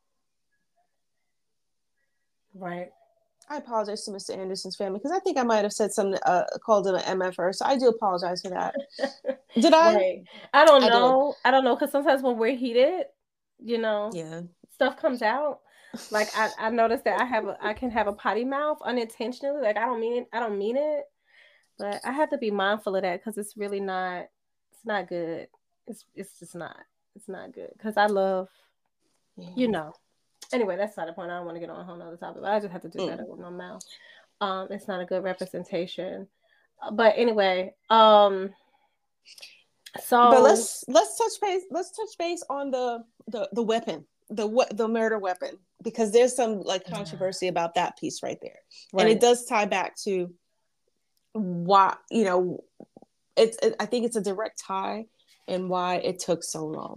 Right. I apologize to Mister Anderson's family because I think I might have said something, uh, called him an M F R. So I do apologize for that. Did I? Right. I don't know. I, I don't know, because sometimes when we're heated, you know, yeah, stuff comes out. Like I, I noticed that I have a, I can have a potty mouth unintentionally. Like I don't mean it. I don't mean it, but I have to be mindful of that because it's really not. It's not good. It's it's just not. It's not good because I love, yeah. you know. Anyway, that's not the point. I don't want to get on a whole nother topic, but I just have to do mm. that with my mouth. Um, it's not a good representation. But anyway, um, so but let's let's touch base. Let's touch base on the the the weapon, the the murder weapon, because there's some like controversy about that piece right there, right. And it does tie back to why you know it's. It, I think it's a direct tie and why it took so long.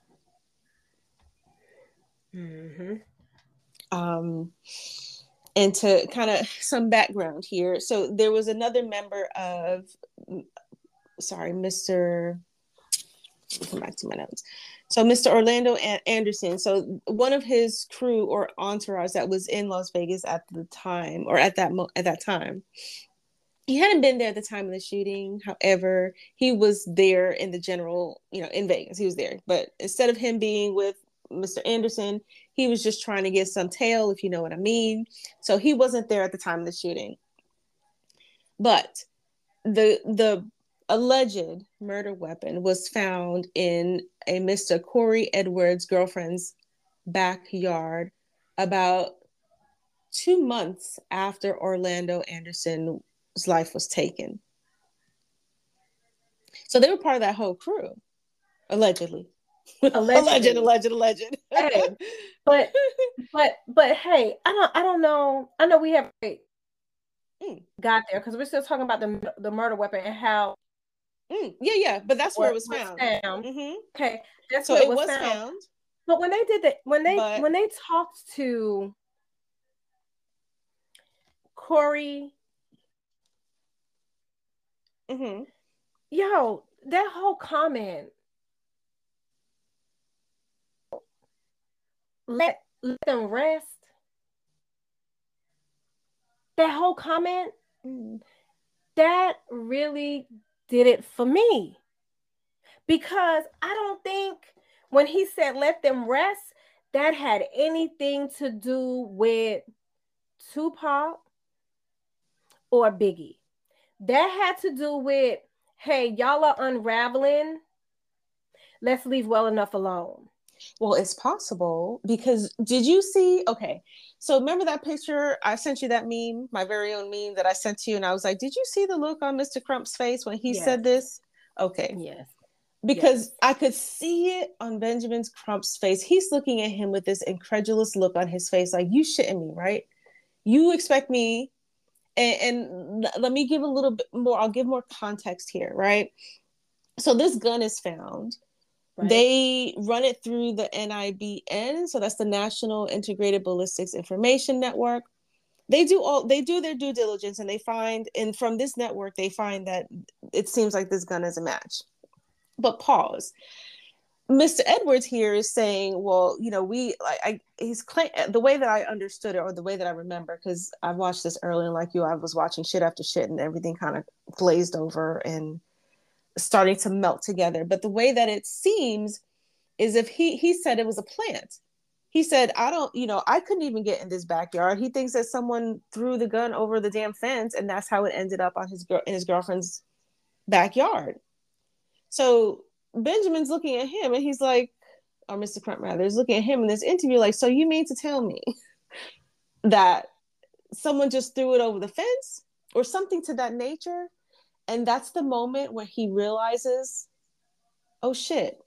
Mm-hmm. Um, and to kind of some background here. So there was another member of, sorry, Mister Come back to my notes. So Mister Orlando Anderson. So one of his crew or entourage that was in Las Vegas at the time, or at that mo- at that time, he hadn't been there at the time of the shooting. However, he was there in the general, you know, in Vegas. He was there. But instead of him being with Mister Anderson, he was just trying to get some tail, if you know what I mean. So he wasn't there at the time of the shooting. But the the alleged murder weapon was found in a Mister Corey Edwards' girlfriend's backyard about two months after Orlando Anderson's life was taken. So they were part of that whole crew, allegedly. Allegedly. alleged, alleged, alleged. Hey, but but but hey, I don't I don't know. I know we have mm. got there because we're still talking about the the murder weapon and how. Mm. Yeah, yeah, but that's where it was found. found. Mm-hmm. Okay, that's so where it was, was found. found. But when they did that, when they but... when they talked to Corey, mm-hmm. yo, that whole comment, let let them rest. That whole comment, mm. that really did it for me. Because I don't think when he said let them rest, that had anything to do with Tupac or Biggie. That had to do with, hey, y'all are unraveling. Let's leave well enough alone. Well, it's possible because did you see? Okay, so remember that picture? I sent you that meme, my very own meme that I sent to you, and I was like, did you see the look on Mister Crump's face when he yes. said this? Okay. Yes. Because yes. I could see it on Benjamin Crump's face. He's looking at him with this incredulous look on his face, like, you shitting me, right? You expect me, and, and let me give a little bit more, I'll give more context here, right? So this gun is found. Right. They run it through the N I B N, so that's the National Integrated Ballistics Information Network. They do all they do their due diligence, and they find, and from this network, they find that it seems like this gun is a match. But pause. Mister Edwards here is saying, well, you know, we, I, I he's claim the way that I understood it, or the way that I remember, because I watched this early, and like you, I was watching shit after shit, and everything kind of glazed over and starting to melt together. But the way that it seems is if he he said it was a plant. He said, I don't, you know, I couldn't even get in this backyard. He thinks that someone threw the gun over the damn fence, and that's how it ended up on his girl in his girlfriend's backyard. So Benjamin's looking at him, and he's like, or Mister Crump rather, is looking at him in this interview like, so you mean to tell me that someone just threw it over the fence or something to that nature? And that's the moment when he realizes, oh shit.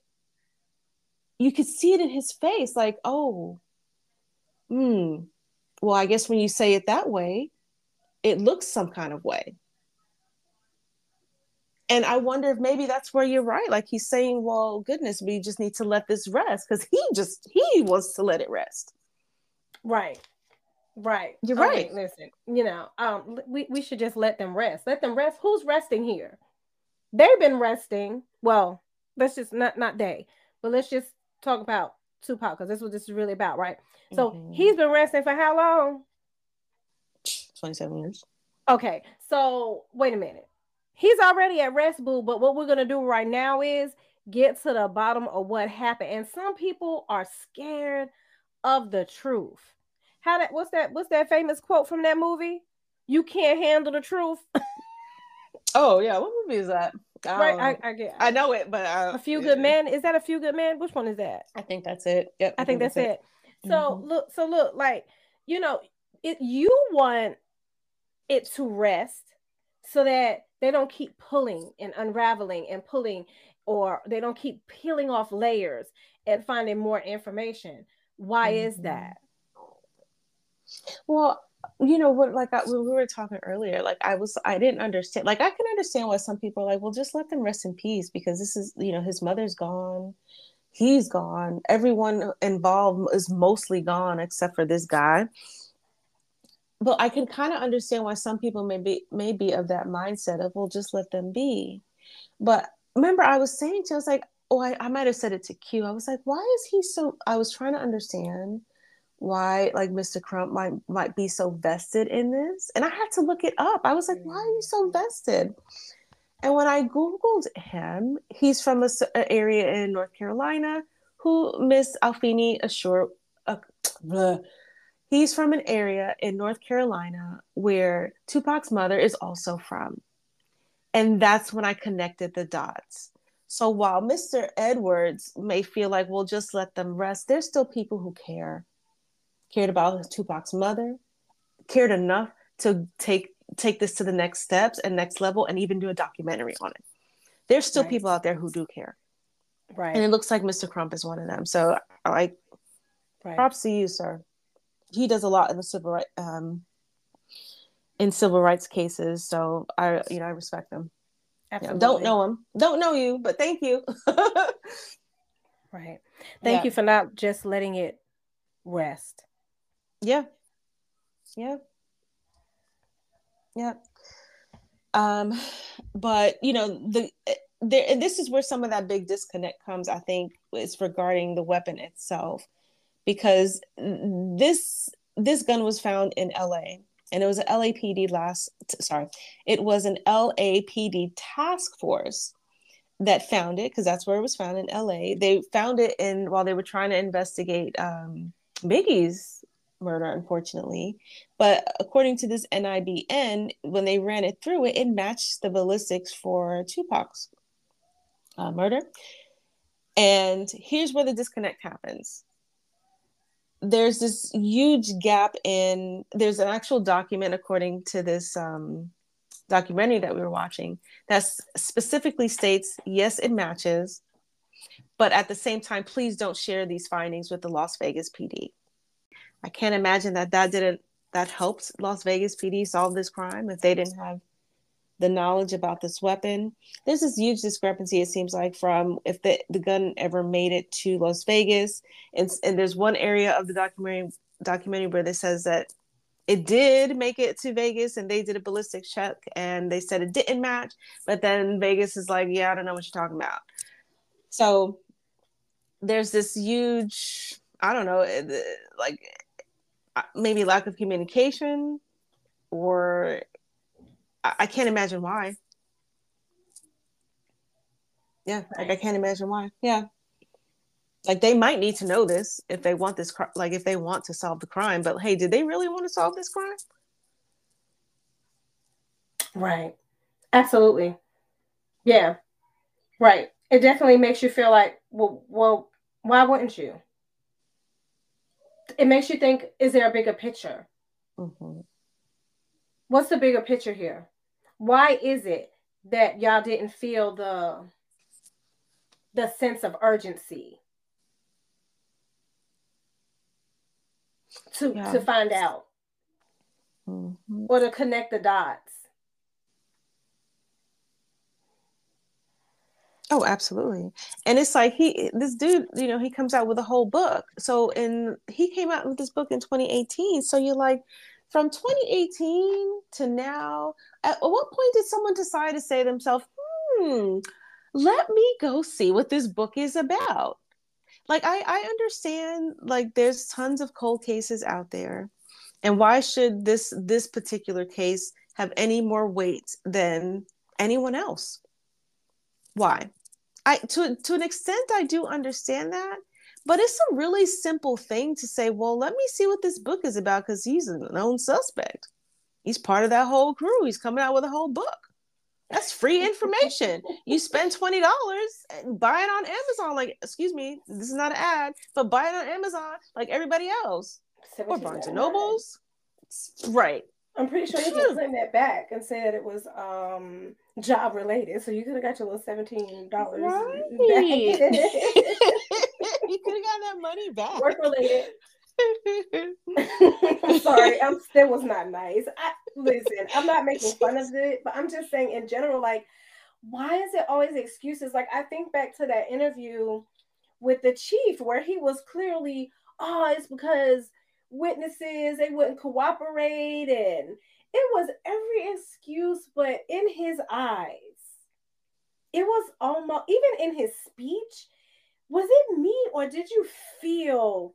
You could see it in his face, like, oh, hmm. Well, I guess when you say it that way, it looks some kind of way. And I wonder if maybe that's where you're right. Like he's saying, well, goodness, we just need to let this rest, because he just, he wants to let it rest. Right. Right. You're okay, right. Listen, you know, um, we, we should just let them rest. Let them rest. Who's resting here? They've been resting. Well, let's just not, not they, but let's just talk about Tupac, because that's what this is really about, right? So mm-hmm. he's been resting for how long? twenty-seven years. Okay. So wait a minute. He's already at rest, boo. But what we're going to do right now is get to the bottom of what happened. And some people are scared of the truth. How that, what's that, what's that famous quote from that movie? You can't handle the truth. Oh yeah. What movie is that? I right. I, I get, I know it, but I, A Few Good Men. Is that A Few Good Men? Which one is that? I think that's it. Yep. I, I think, think that's, that's it. it. So mm-hmm. look, so look, like, you know, it, you want it to rest so that they don't keep pulling and unraveling and pulling, or they don't keep peeling off layers and finding more information. Why mm-hmm. is that? Well, you know what, like I, when we were talking earlier, like I was, I didn't understand, like I can understand why some people are like, well, just let them rest in peace, because this is, you know, his mother's gone, he's gone, everyone involved is mostly gone except for this guy. But I can kind of understand why some people may be, may be of that mindset of, well, just let them be. But remember, I was saying to you, I was like, oh, I, I might have said it to Q. I was like, why is he so, I was trying to understand why like Mister Crump might might be so vested in this. And I had to look it up. I was like, why are you so vested? And when I Googled him, he's from a, an area in North Carolina who Miss Alfini assured, uh, he's from an area in North Carolina where Tupac's mother is also from. And that's when I connected the dots. So while Mister Edwards may feel like, we'll just let them rest, there's still people who care, cared about Tupac's mother, cared enough to take take this to the next steps and next level and even do a documentary on it. There's still right. people out there who do care. Right. And it looks like Mister Crump is one of them. So I like right. props to you, sir. He does a lot in the civil rights um in civil rights cases. So I you know I respect him. Absolutely. You know, don't know him. Don't know you, but thank you. Right. Thank yeah. you for not just letting it rest. Yeah. Yeah. Yeah. Um, but you know, the there and this is where some of that big disconnect comes, I think, is regarding the weapon itself. Because this this gun was found in L A and it was an L A P D last sorry, it was an L A P D task force that found it, because that's where it was found, in L A. They found it in while they were trying to investigate um, Biggie's murder, unfortunately. But according to this N I B N, when they ran it through it, it matched the ballistics for Tupac's uh, murder. And here's where the disconnect happens. There's this huge gap in, there's an actual document, according to this um, documentary that we were watching, that specifically states, yes, it matches, but at the same time, please don't share these findings with the Las Vegas P D. I can't imagine that that didn't, that helped Las Vegas P D solve this crime if they didn't have the knowledge about this weapon. There's this huge discrepancy, it seems like, from if the, the gun ever made it to Las Vegas. And, and there's one area of the documentary, documentary where it says that it did make it to Vegas and they did a ballistic check and they said it didn't match. But then Vegas is like, yeah, I don't know what you're talking about. So there's this huge, I don't know, like maybe lack of communication, or I can't imagine why. Yeah, like I can't imagine why. Yeah. Like they might need to know this if they want this, like if they want to solve the crime, but hey, did they really want to solve this crime? Right. Absolutely. Yeah. Right. It definitely makes you feel like, well, well, why wouldn't you? It makes you think, is there a bigger picture? Mm-hmm. What's the bigger picture here? Why is it that y'all didn't feel the the sense of urgency to yeah. to find out, mm-hmm. or to connect the dots? Oh, absolutely. And it's like he, this dude, you know, he comes out with a whole book. So, in he came out with this book in twenty eighteen. So you're like, from twenty eighteen to now, at what point did someone decide to say to themselves, hmm, let me go see what this book is about? Like, I, I understand, like, there's tons of cold cases out there. And why should this this particular case have any more weight than anyone else? Why? I to to an extent I do understand that, but it's a really simple thing to say, well, let me see what this book is about, because he's a known suspect. He's part of that whole crew. He's coming out with a whole book. That's free information. You spend twenty dollars and buy it on Amazon. Like, excuse me, this is not an ad, but buy it on Amazon like everybody else. Or Barnes and Nobles. Right. I'm pretty sure you can claim that back and say that it was um, job related. So you could have got your little seventeen dollars right. back. You could have gotten that money back. Work related. Sorry, I'm, that was not nice. I, listen, I'm not making fun of it, but I'm just saying in general, like, why is it always excuses? Like, I think back to that interview with the chief where he was clearly, oh, it's because witnesses, they wouldn't cooperate, and it was every excuse, but in his eyes, it was almost, even in his speech, was it me or did you feel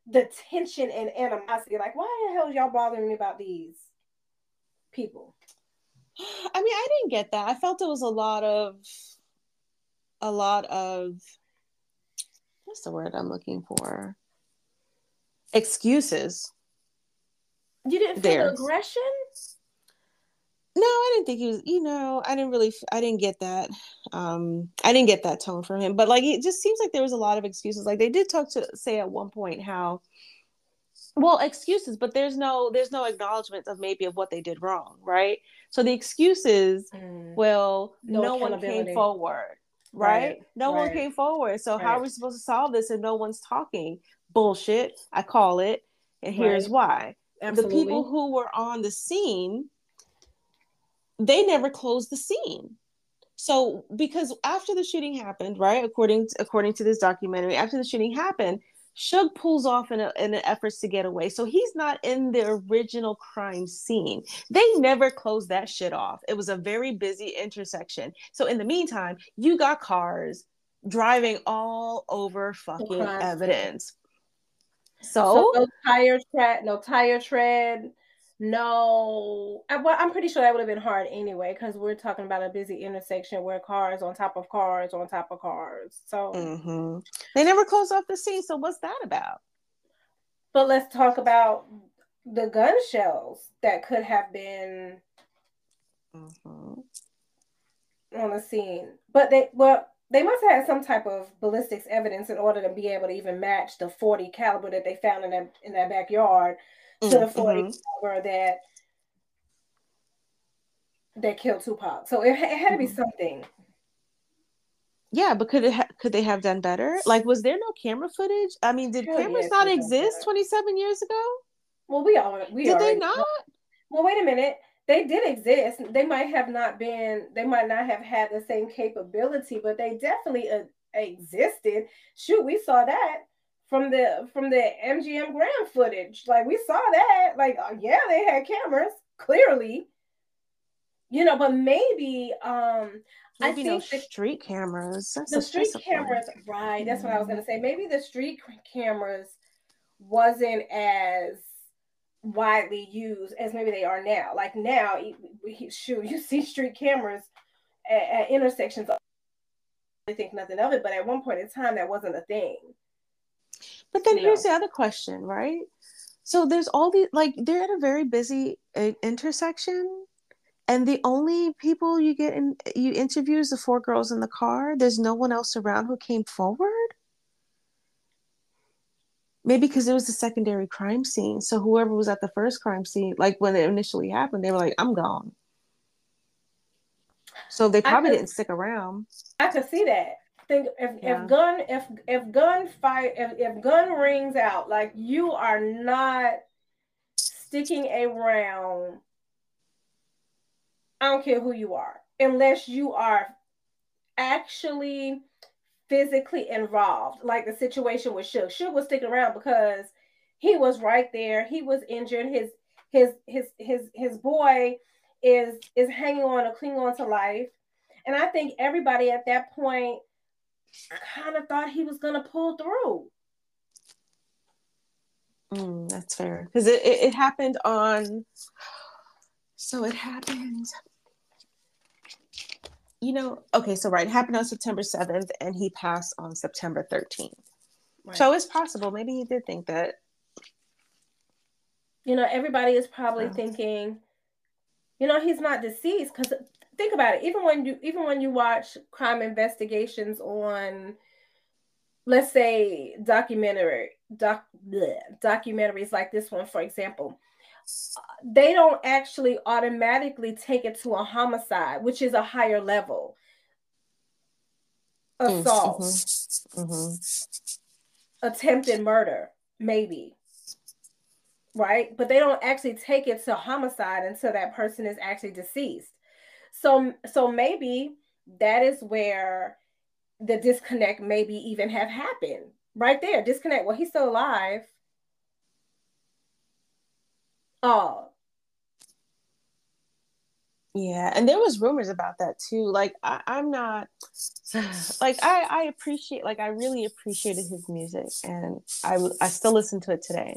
the tension and animosity. Like, why the hell is y'all bothering me about these people? I mean, I didn't get that. I felt it was a lot of, a lot of, what's the word I'm looking for? Excuses. You didn't feel There. the aggression? No, I didn't think he was, you know, I didn't really, I didn't get that. Um, I didn't get that tone from him. But like, it just seems like there was a lot of excuses. Like they did talk to say at one point how, well, excuses, but there's no, there's no acknowledgement of maybe of what they did wrong, right? So the excuses, Mm. well, No no one came accountability. forward, right? Right, No one right, came forward. So how right. are we supposed to solve this if no one's talking? Bullshit, I call it. And here's Right. why. The Absolutely. people who were on the scene, they never closed the scene. So because after the shooting happened, right, according to, according to this documentary, after the shooting happened, Suge pulls off in, a, in an efforts to get away. So he's not in the original crime scene. They never closed that shit off. It was a very busy intersection. So in the meantime, you got cars driving all over fucking crime evidence. So So, no tire tread, no tire tread, no. I, well, I'm pretty sure that would have been hard anyway, because we're talking about a busy intersection where cars on top of cars on top of cars. So, mhm. They never closed off the scene. So what's that about? but let's talk about the gun shells that could have been Mhm. on the scene. But they, well, they must have had some type of ballistics evidence in order to be able to even match the forty caliber that they found in that in that backyard to the forty Mhm. caliber that that killed Tupac. So it, it had to be Mhm. something. Yeah, but could it ha- could they have done better? Like, was there no camera footage? I mean, did Hell cameras yeah, not they done exist better. twenty-seven years ago? Well, we all we Did they already not? well, wait a minute. They did exist. They might have not been. They might not have had the same capability, but they definitely uh, existed. Shoot, we saw that from the from the M G M Grand footage. Like we saw that. Like uh, yeah, they had cameras clearly. You know, but maybe um I Maybe no think that street cameras. That's the a street that's a point. cameras, right? That's what I was gonna say. Maybe the street cameras wasn't as widely used as maybe they are now. Like now, shoot, you see street cameras at, at intersections. I think nothing of it, but at one point in time, that wasn't a thing. But then You here's know. the other question, right? So there's all these, like, they're at a very busy uh, intersection, and the only people you get in you interview is the four girls in the car. There's no one else around who came forward. Maybe because it was a secondary crime scene. So whoever was at the first crime scene, like when it initially happened, they were like, I'm gone. So they I probably could, didn't stick around. I could see that. Think if Yeah. if gun if if gun fight if, if gun rings out, like you are not sticking around. I don't care who you are, unless you are actually physically involved, like the situation with Suge. Suge was sticking around because he was right there. He was injured. His his his his his boy is is hanging on or clinging on to life, and I think everybody at that point kind of thought he was gonna pull through. Mm, that's fair because it, it it happened on. So it happened. You know, okay, so right, it happened on September seventh, and he passed on September thirteenth. Right. So it's possible. Maybe he did think that. You know, everybody is probably oh. thinking, you know, he's not deceased. Because think about it. Even when you even when you watch crime investigations on, let's say, documentary doc bleh, documentaries like this one, for example, they don't actually automatically take it to a homicide, which is a higher level assault, mm-hmm. Mm-hmm. attempted murder, maybe, right? But they don't actually take it to homicide until that person is actually deceased. So, so maybe that is where the disconnect maybe even have happened right there. Disconnect. Well, he's still alive. Oh. Yeah, and there was rumors about that too. Like I, I'm not like I, I appreciate like I really appreciated his music, and I I still listen to it today.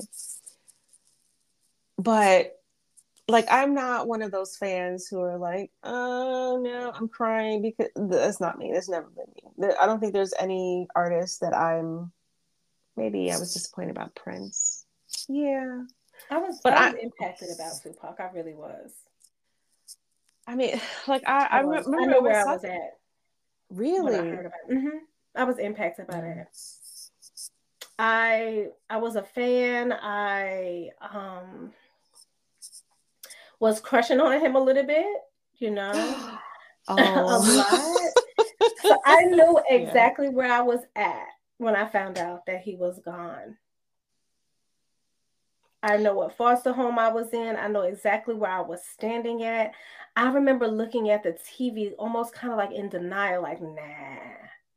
But like I'm not one of those fans who are like, oh no, I'm crying because that's not me. That's never been me. I don't think there's any artist that I'm. Maybe I was disappointed about Prince. Yeah, I was but I I was impacted about Tupac. I really was. I mean, like I I I was. I remember know it was where I such was at when I really. heard about it. Hmm I was impacted by Mm. that. I I was a fan. I um was crushing on him a little bit, you know, a Oh. lot. So I knew Yeah. exactly where I was at when I found out that he was gone. I know what foster home I was in. I know exactly where I was standing at. I remember looking at the T V almost kind of like in denial, like, nah,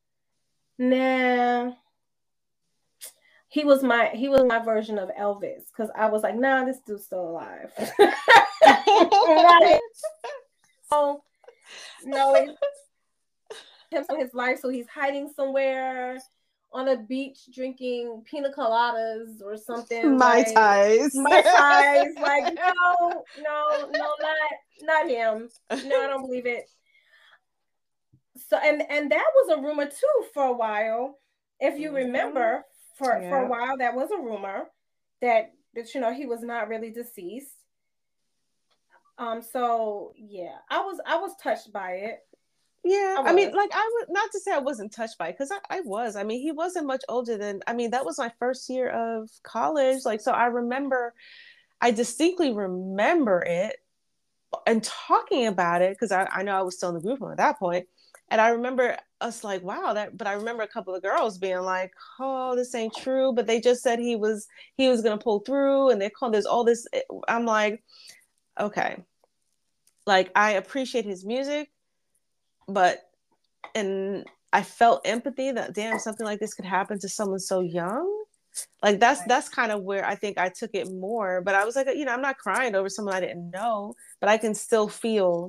nah. He was my he was my version of Elvis because I was like, nah, this dude's still alive. Right? So, no, it's him on his life, so he's hiding somewhere on a beach drinking pina coladas or something My like ties. my ties. Like, no, no, no, not not him. No, I don't believe it. So and and that was a rumor too for a while. If you Mm-hmm. remember, for for a Yeah. while that was a rumor that that you know he was not really deceased. Um so yeah, I was I was touched by it. Yeah, I I mean, was. like I would not to say I wasn't touched by it because I, I was. I mean, he wasn't much older than. I mean, that was my first year of college. Like, so I remember, I distinctly remember it and talking about it because I, I know I was still in the group at that point, and I remember us like, wow, that. But I remember a couple of girls being like, oh, this ain't true. But they just said he was he was gonna pull through, and they called there's all this. I'm like, okay, like I appreciate his music, but and I felt empathy that damn something like this could happen to someone so young. Like that's Right. that's kind of where I think I took it more. But I was like, you know, I'm not crying over someone I didn't know, but I can still feel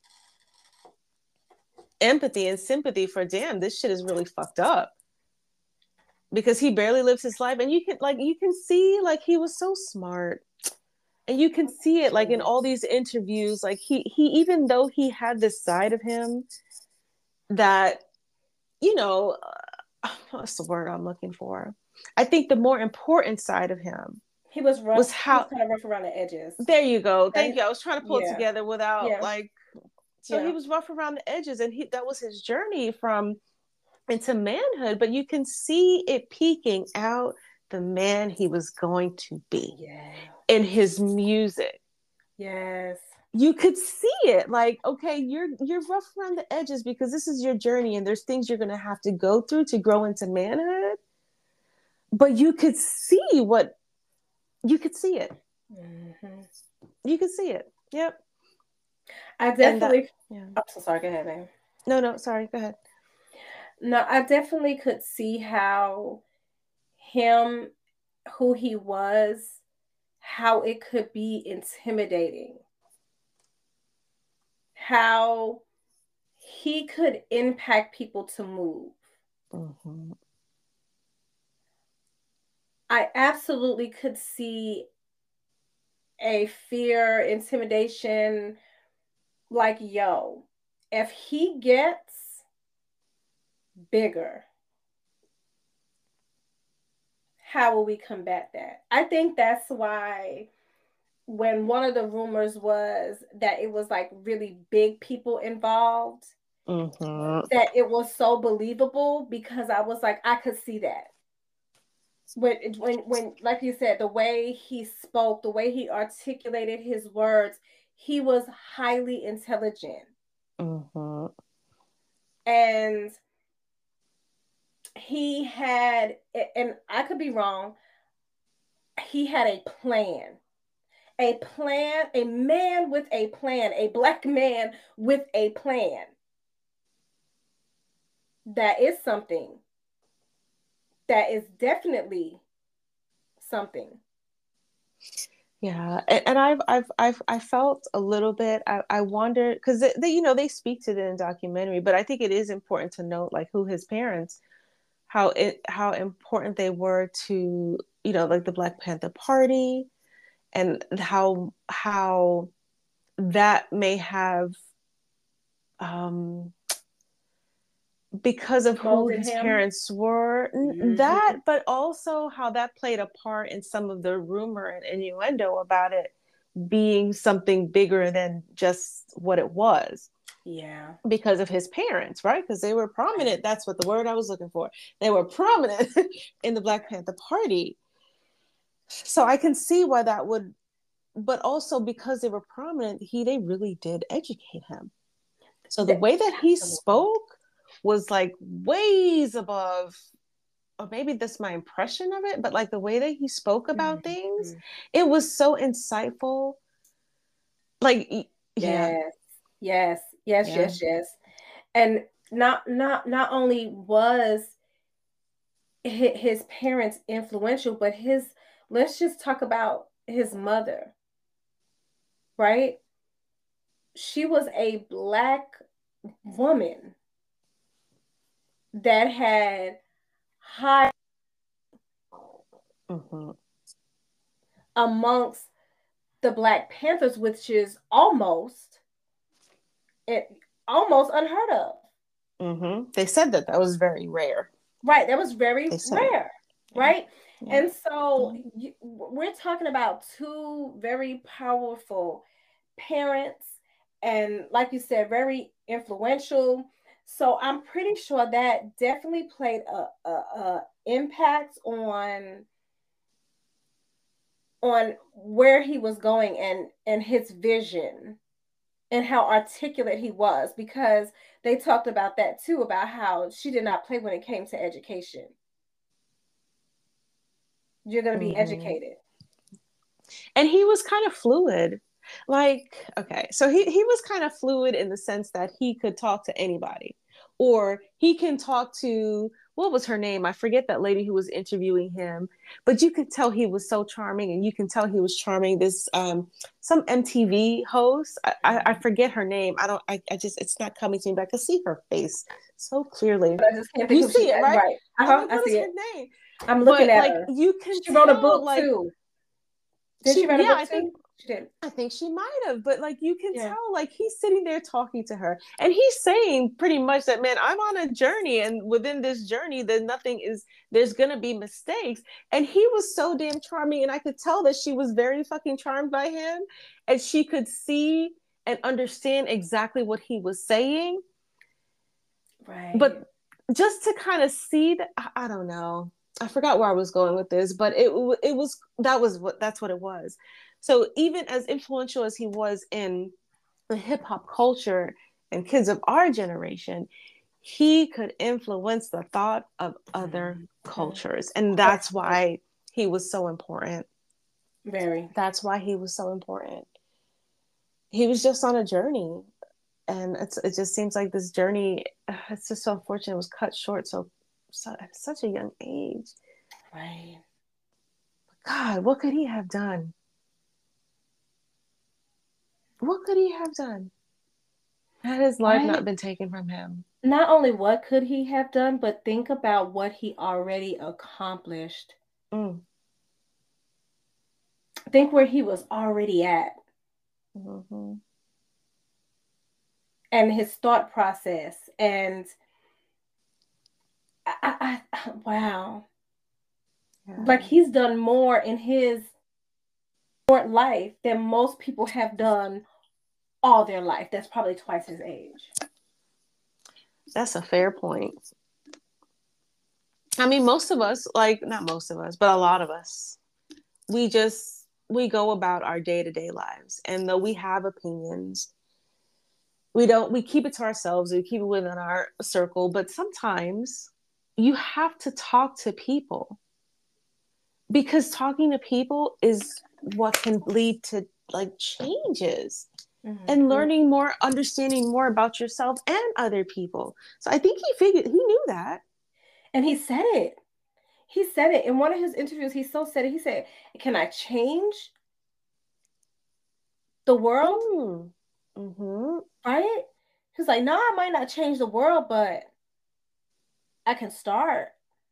empathy and sympathy for damn, this shit is really fucked up. Because he barely lives his life. And you can like you can see like he was so smart. And you can see it like in all these interviews. Like he he even though he had this side of him that, you know, what's the word I'm looking for? I think the more important side of him He was rough. was He was how. kind of rough around the edges. There you go. Thank Right? you. I was trying to pull it Yeah. together without Yeah. like. So he Yeah. was rough around the edges, and he that was his journey from into manhood. But you can see it peeking out the man he was going to be Yeah. in his music. Yes. You could see it like, okay, you're you're rough around the edges because this is your journey and there's things you're going to have to go through to grow into manhood, but you could see what you could see it. Mm-hmm. You could see it. Yep. I And that, definitely. yeah. I'm so sorry. Go ahead, man. No, no, sorry. Go ahead. No, I definitely could see how him, who he was, how it could be intimidating. How he could impact people to move. Mm-hmm. I absolutely could see a fear, intimidation, like, yo, if he gets bigger, how will we combat that? I think that's why when one of the rumors was that it was like really big people involved, Mm-hmm. that it was so believable because I was like, I could see that. When, when, when, like you said, the way he spoke, the way he articulated his words, he was highly intelligent. Mm-hmm. And he had, and I could be wrong, he had a plan. A plan, a man with a plan, a black man with a plan. That is something. That is definitely something. Yeah, and, and I've I've I've I felt a little bit. I I wondered because they, they you know they speak to it in the documentary, but I think it is important to note like who his parents, how it how important they were to you know like the Black Panther Party, and how how that may have um because of who Molded his him. parents were, Mm-hmm. that, but also how that played a part in some of the rumor and innuendo about it being something bigger than just what it was Yeah. because of his parents, right? Because they were Right. prominent. That's what the word I was looking for. They were prominent in the Black Panther Party. So I can see why that would, but also because they were prominent, he they really did educate him. So the Th- way that he Absolutely. spoke was like ways above, or maybe that's my impression of it, but like the way that he spoke about things, Mm-hmm. it was so insightful. Like, yeah, Yes. Yes. Yes. yeah. Yes. Yes. And not not not only was hi- his parents influential, but his let's just talk about his mother, right? She was a black woman that had high Mm-hmm. amongst the Black Panthers, which is almost it almost unheard of. Mm-hmm. They said that that was very rare. Right, that was very They said it. rare, Yeah, right? yeah. And so Yeah. you, we're talking about two very powerful parents, and like you said, very influential. So I'm pretty sure that definitely played a, a, a impact on on where he was going and and his vision and how articulate he was, because they talked about that too, about how she did not play when it came to education. You're going to be Mm-hmm. educated. And he was kind of fluid. Like, okay, so he, he was kind of fluid in the sense that he could talk to anybody, or he can talk to, what was her name? I forget that lady who was interviewing him, but you could tell he was so charming, and you can tell he was charming. This um some M T V host, I, I, I forget her name. I don't, I, I just, it's not coming to me, but I can see her face so clearly. But I just can't think You who she see is. it, right? Right. I'm Uh-huh. like, I what is see her it. name? I'm looking But at like her. you can She wrote a tell, book like too. Did she she, write a yeah, book I think too? She did. I think she might have, but like you can Yeah. tell, like he's sitting there talking to her, and he's saying pretty much that, man, I'm on a journey, and within this journey, that nothing is, there's gonna be mistakes. And he was so damn charming, and I could tell that she was very fucking charmed by him, and she could see and understand exactly what he was saying. Right. But just to kind of see that, I, I don't know. I forgot where I was going with this, but it it was that was what that's what it was. So even as influential as he was in the hip hop culture and kids of our generation, he could influence the thought of other Mm-hmm. cultures, and that's why he was so important. Very. That's why he was so important. He was just on a journey, and it's it just seems like this journey, it's just so unfortunate it was cut short so, so at such a young age. Right. God, what could he have done? What could he have done had his life not Right. been taken from him? Not only what could he have done, but think about what he already accomplished. Mm. Think where he was already at Mm-hmm. and his thought process. And I, I, I, wow. Like Yeah. he's done more in his short life than most people have done all their life. That's probably twice his age. That's a fair point. I mean, most of us, like not most of us, but a lot of us, we just we go about our day-to-day lives. And though we have opinions, we don't we keep it to ourselves, we keep it within our circle, but sometimes you have to talk to people, because talking to people is what can lead to like changes and Mm-hmm. learning more, understanding more about yourself and other people. So I think he figured, he knew that. And he said it. He said it in one of his interviews. He so said it. He said, "Can I change? the world, Mm. Mm-hmm. right? He's like, no, I might not change the world, but I can start.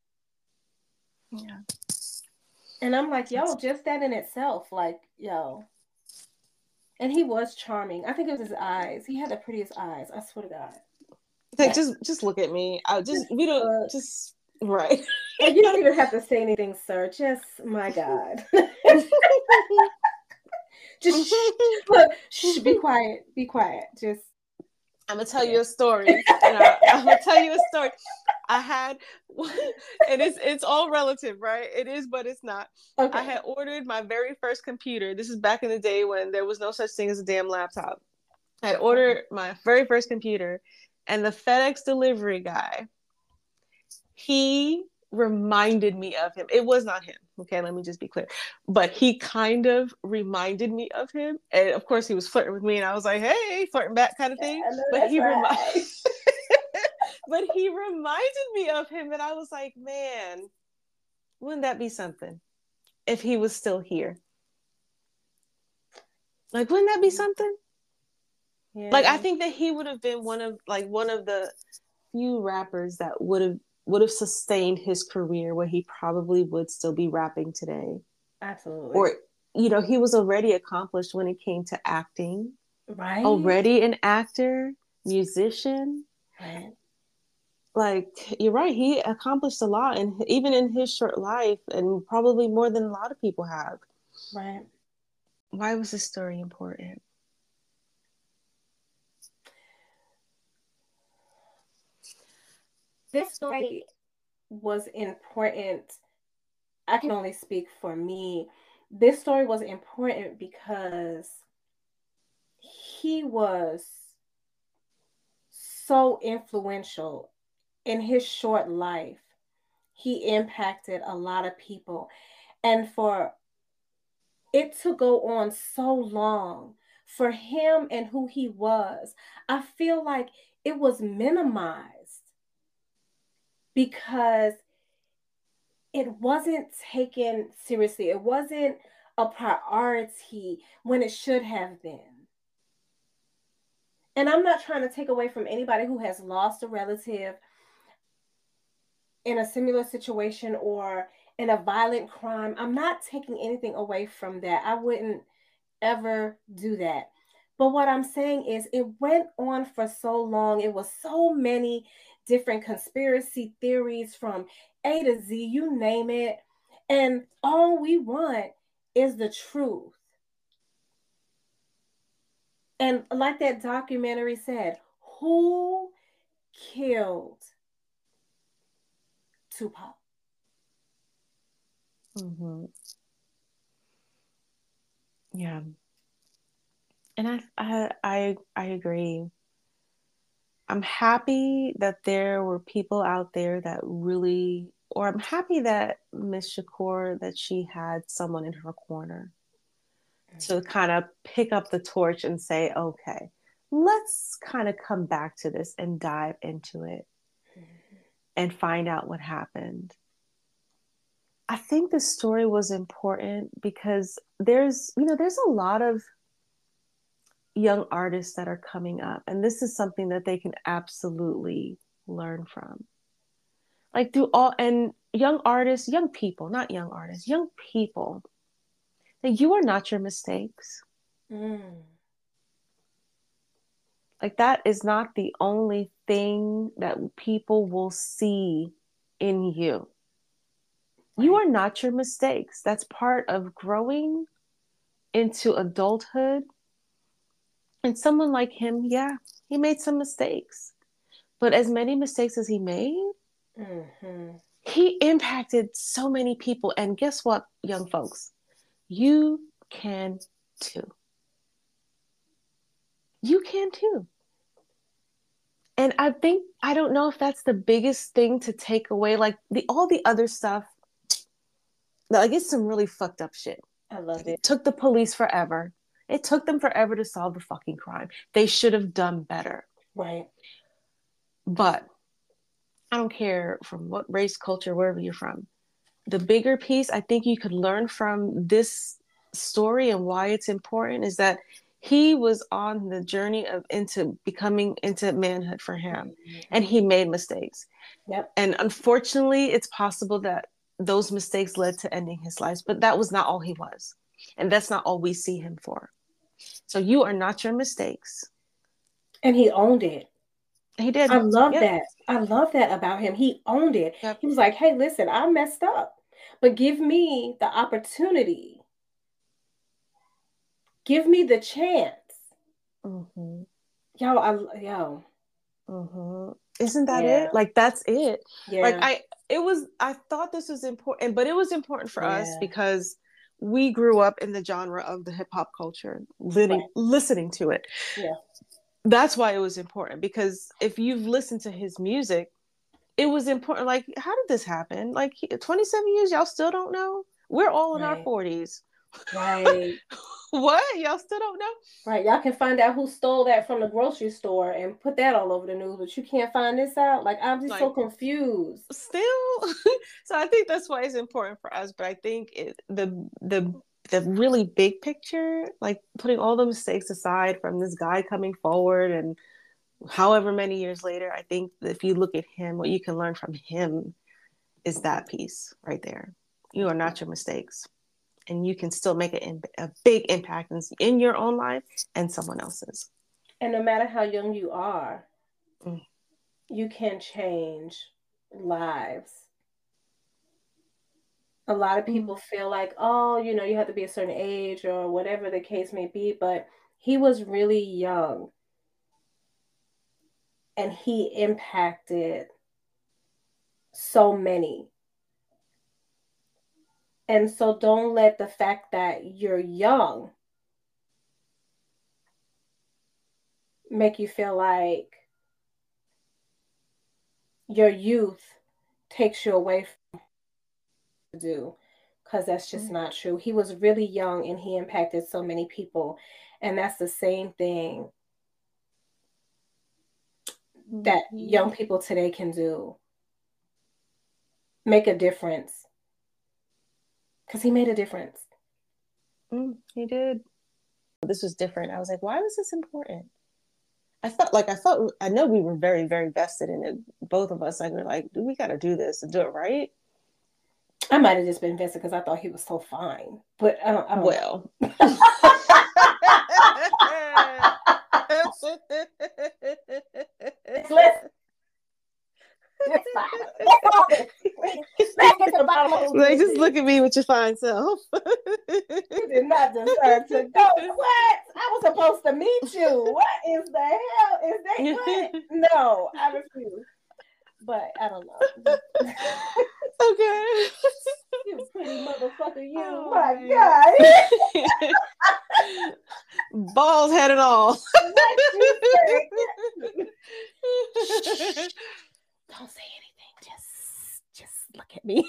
Yeah. And I'm like, yo, That's just that in itself, like, yo. And he was charming. I think it was his eyes. He had the prettiest eyes. I swear to God. like just just look at me. I just Just we don't look. just right. And you don't even have to say anything, sir. Just, my God. Just shh, look, shh, be quiet. Be quiet. Just. I'm gonna tell you a story, and I, I'm gonna tell you a story. I had, and it's it's all relative, right? It is, but it's not. Okay. I had ordered my very first computer. This is back in the day when there was no such thing as a damn laptop. I had ordered my very first computer, and the FedEx delivery guy, he reminded me of him. It was not him. Okay, let me just be clear. But he kind of reminded me of him. And of course he was flirting with me and I was like, hey, flirting back kind of thing. I know But that's he reminded right. but he reminded me of him and I was like, man, wouldn't that be something if he was still here? Like, wouldn't that be something? Yeah. Like, I think that he would have been one of like one of the few rappers that would have would have sustained his career where he probably would still be rapping today. Absolutely. Or, you know, he was already accomplished when it came to acting. Right. Already an actor, musician. Right. Like, you're right. He accomplished a lot, and even in his short life, and probably more than a lot of people have. Right. Why was this story important? This story was important. I can only speak for me. This story was important because he was so influential in his short life. He impacted a lot of people. And for it to go on so long, for him and who he was, I feel like it was minimized because it wasn't taken seriously. It wasn't a priority when it should have been. And I'm not trying to take away from anybody who has lost a relative in a similar situation or in a violent crime. I'm not taking anything away from that. I wouldn't ever do that. But what I'm saying is, it went on for so long. It was so many different conspiracy theories from A to Z, you name it. And all we want is the truth. And like that documentary said, who killed Tupac? Mm-hmm. Yeah. And I, I, I, I agree. I'm happy that there were people out there that really, or I'm happy that Miss Shakur, that she had someone in her corner to kind of pick up the torch and say, okay, let's kind of come back to this and dive into it and find out what happened. I think the story was important because there's, you know, there's a lot of young artists that are coming up, and this is something that they can absolutely learn from. Like, do all, and young artists, young people, not young artists, young people, that you are not your mistakes. Mm. Like, that is not the only thing that people will see in you. Right. You are not your mistakes. That's part of growing into adulthood. And someone like him, yeah, he made some mistakes. But as many mistakes as he made, mm-hmm. he impacted so many people. And guess what, young folks? You can too. You can too. And I think, I don't know if that's the biggest thing to take away. Like, the all the other stuff, like, it's some really fucked up shit. I love it. It took the police forever. It took them forever to solve the fucking crime. They should have done better. Right. But I don't care from what race, culture, wherever you're from. The bigger piece I think you could learn from this story and why it's important is that He was on the journey of into becoming into manhood for him, Mhm. and he made mistakes. Yep. And unfortunately, it's possible that those mistakes led to ending his life, but that was not all he was. And that's not all we see him for. So you are not your mistakes. And he owned it. He did. I love Yep. that. I love that about him. He owned it. Yep. He was like, hey, listen, I messed up, but give me the opportunity. Give me the chance. Mm-hmm. Yo, I, yo. Mm-hmm. Isn't that Yeah. it? Like, that's it. Yeah. Like, I, it was, I thought this was important, but it was important for Yeah. us because we grew up in the genre of the hip hop culture, living, Right. listening to it. Yeah. That's why it was important, because if you've listened to his music, it was important. Like, how did this happen? Like, twenty-seven years, y'all still don't know? We're all in our Right. forties. Right. What? Y'all still don't know? Right. Y'all can find out who stole that from the grocery store and put that all over the news, but you can't find this out. Like, I'm just so Like, confused. still. So I think that's why it's important for us. But I think it, the the the really big picture, like putting all the mistakes aside from this guy coming forward and however many years later, I think that if you look at him, what you can learn from him is that piece right there. You are not your mistakes, and you can still make a, a big impact in, in your own life and someone else's. And no matter how young you are, Mm. you can change lives. A lot of people Mm. feel like, oh, you know, you have to be a certain age or whatever the case may be, but he was really young and he impacted so many. And so don't let the fact that you're young make you feel like your youth takes you away from what to do, because that's just Mm. not true. He was really young and he impacted so many people. And that's the same thing that Mm-hmm. young people today can do. Make a difference. Because he made a difference. Mm, he did. This was different. I was like, why was this important? I felt like I felt I know we were very, very vested in it. Both of us, like, we're like, we got to do this and do it right. I might have just been invested because I thought he was so fine. But I don't, I don't well. Let's, let's get to the bottom of like, just look at me with your fine self. You did not deserve to go. What? I was supposed to meet you. What is the hell? Is that what? No, I refuse. But I don't know. Okay. You pretty motherfucker, you. Oh, my man. God. Balls head and all. What you say? Don't say anything. Just, just look at me.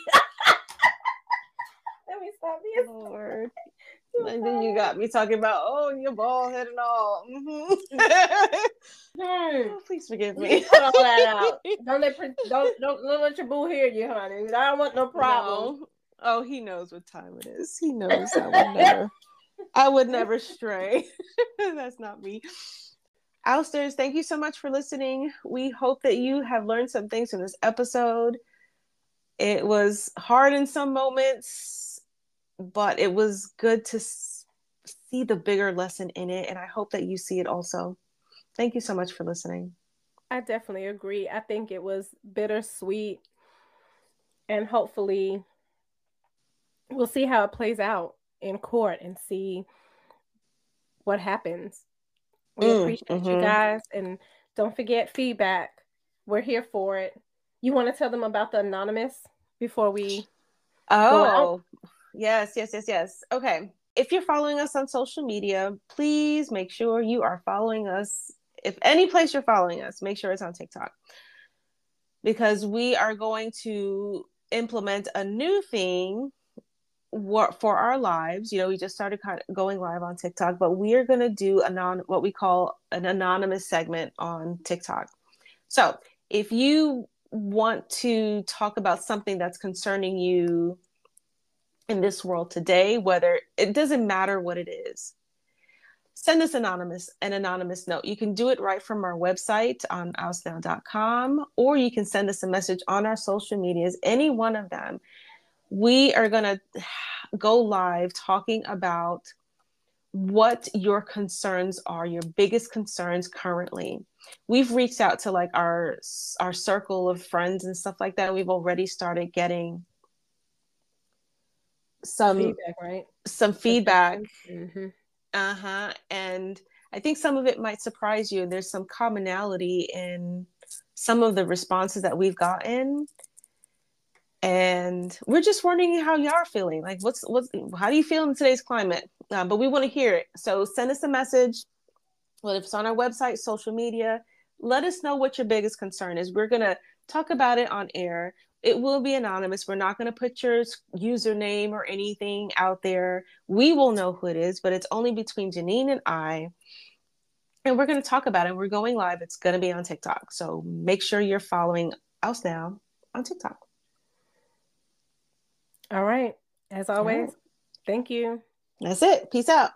Let me stop being Lord. And then you got me talking about, oh, your bald head and all. Mm-hmm. Hmm. Oh, please forgive me. Put all that out. Don't let don't don't don't let your boo hear you, honey. I don't want no problem. No. Oh, he knows what time it is. He knows I would never. I would never stray. That's not me. Ousters, thank you so much for listening. We hope that you have learned some things from this episode. It was hard in some moments, but it was good to see the bigger lesson in it, and I hope that you see it also. Thank you so much for listening. I definitely agree. I think it was bittersweet, and hopefully we'll see how it plays out in court and see what happens. We Mm, appreciate mm-hmm. you guys, and don't forget feedback. We're here for it. You want to tell them about the anonymous before we Oh, yes, yes, yes, yes. Okay. If you're following us on social media, please make sure you are following us. If any place you're following us, make sure it's on TikTok. Because we are going to implement a new thing for our lives. You know, we just started kind of going live on TikTok, but we are going to do anon- what we call an anonymous segment on TikTok. So if you want to talk about something that's concerning you in this world today, whether it doesn't matter what it is, send us anonymous an anonymous note. You can do it right from our website on oust now dot com, or you can send us a message on our social medias, any one of them. We are going to go live talking about what your concerns are, your biggest concerns currently. We've reached out to like our our circle of friends and stuff like that. We've already started getting some feedback, right? Some feedback. Mm-hmm. Uh-huh. And I think some of it might surprise you. There's some commonality in some of the responses that we've gotten. And we're just wondering how y'all are feeling. Like, what's, what's, how do you feel in today's climate? Um, but we want to hear it. So send us a message, whether it's on our website, social media. Let us know what your biggest concern is. We're going to talk about it on air. It will be anonymous. We're not going to put your username or anything out there. We will know who it is, but it's only between Janine and I. And we're going to talk about it. We're going live. It's going to be on TikTok. So make sure you're following us now on TikTok. All right. As always, right. Thank you. That's it. Peace out.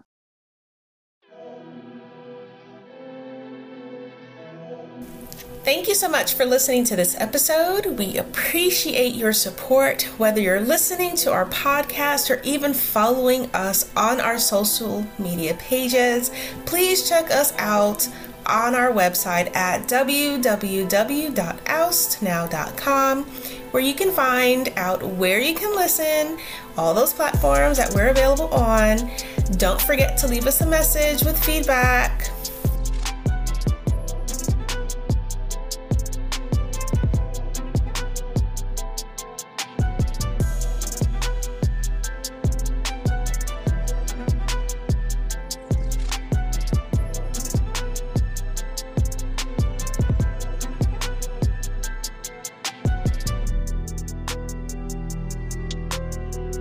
Thank you so much for listening to this episode. We appreciate your support, whether you're listening to our podcast or even following us on our social media pages. Please check us out on our website at w w w dot oust now dot com, where you can find out where you can listen, all those platforms that we're available on. Don't forget to leave us a message with feedback.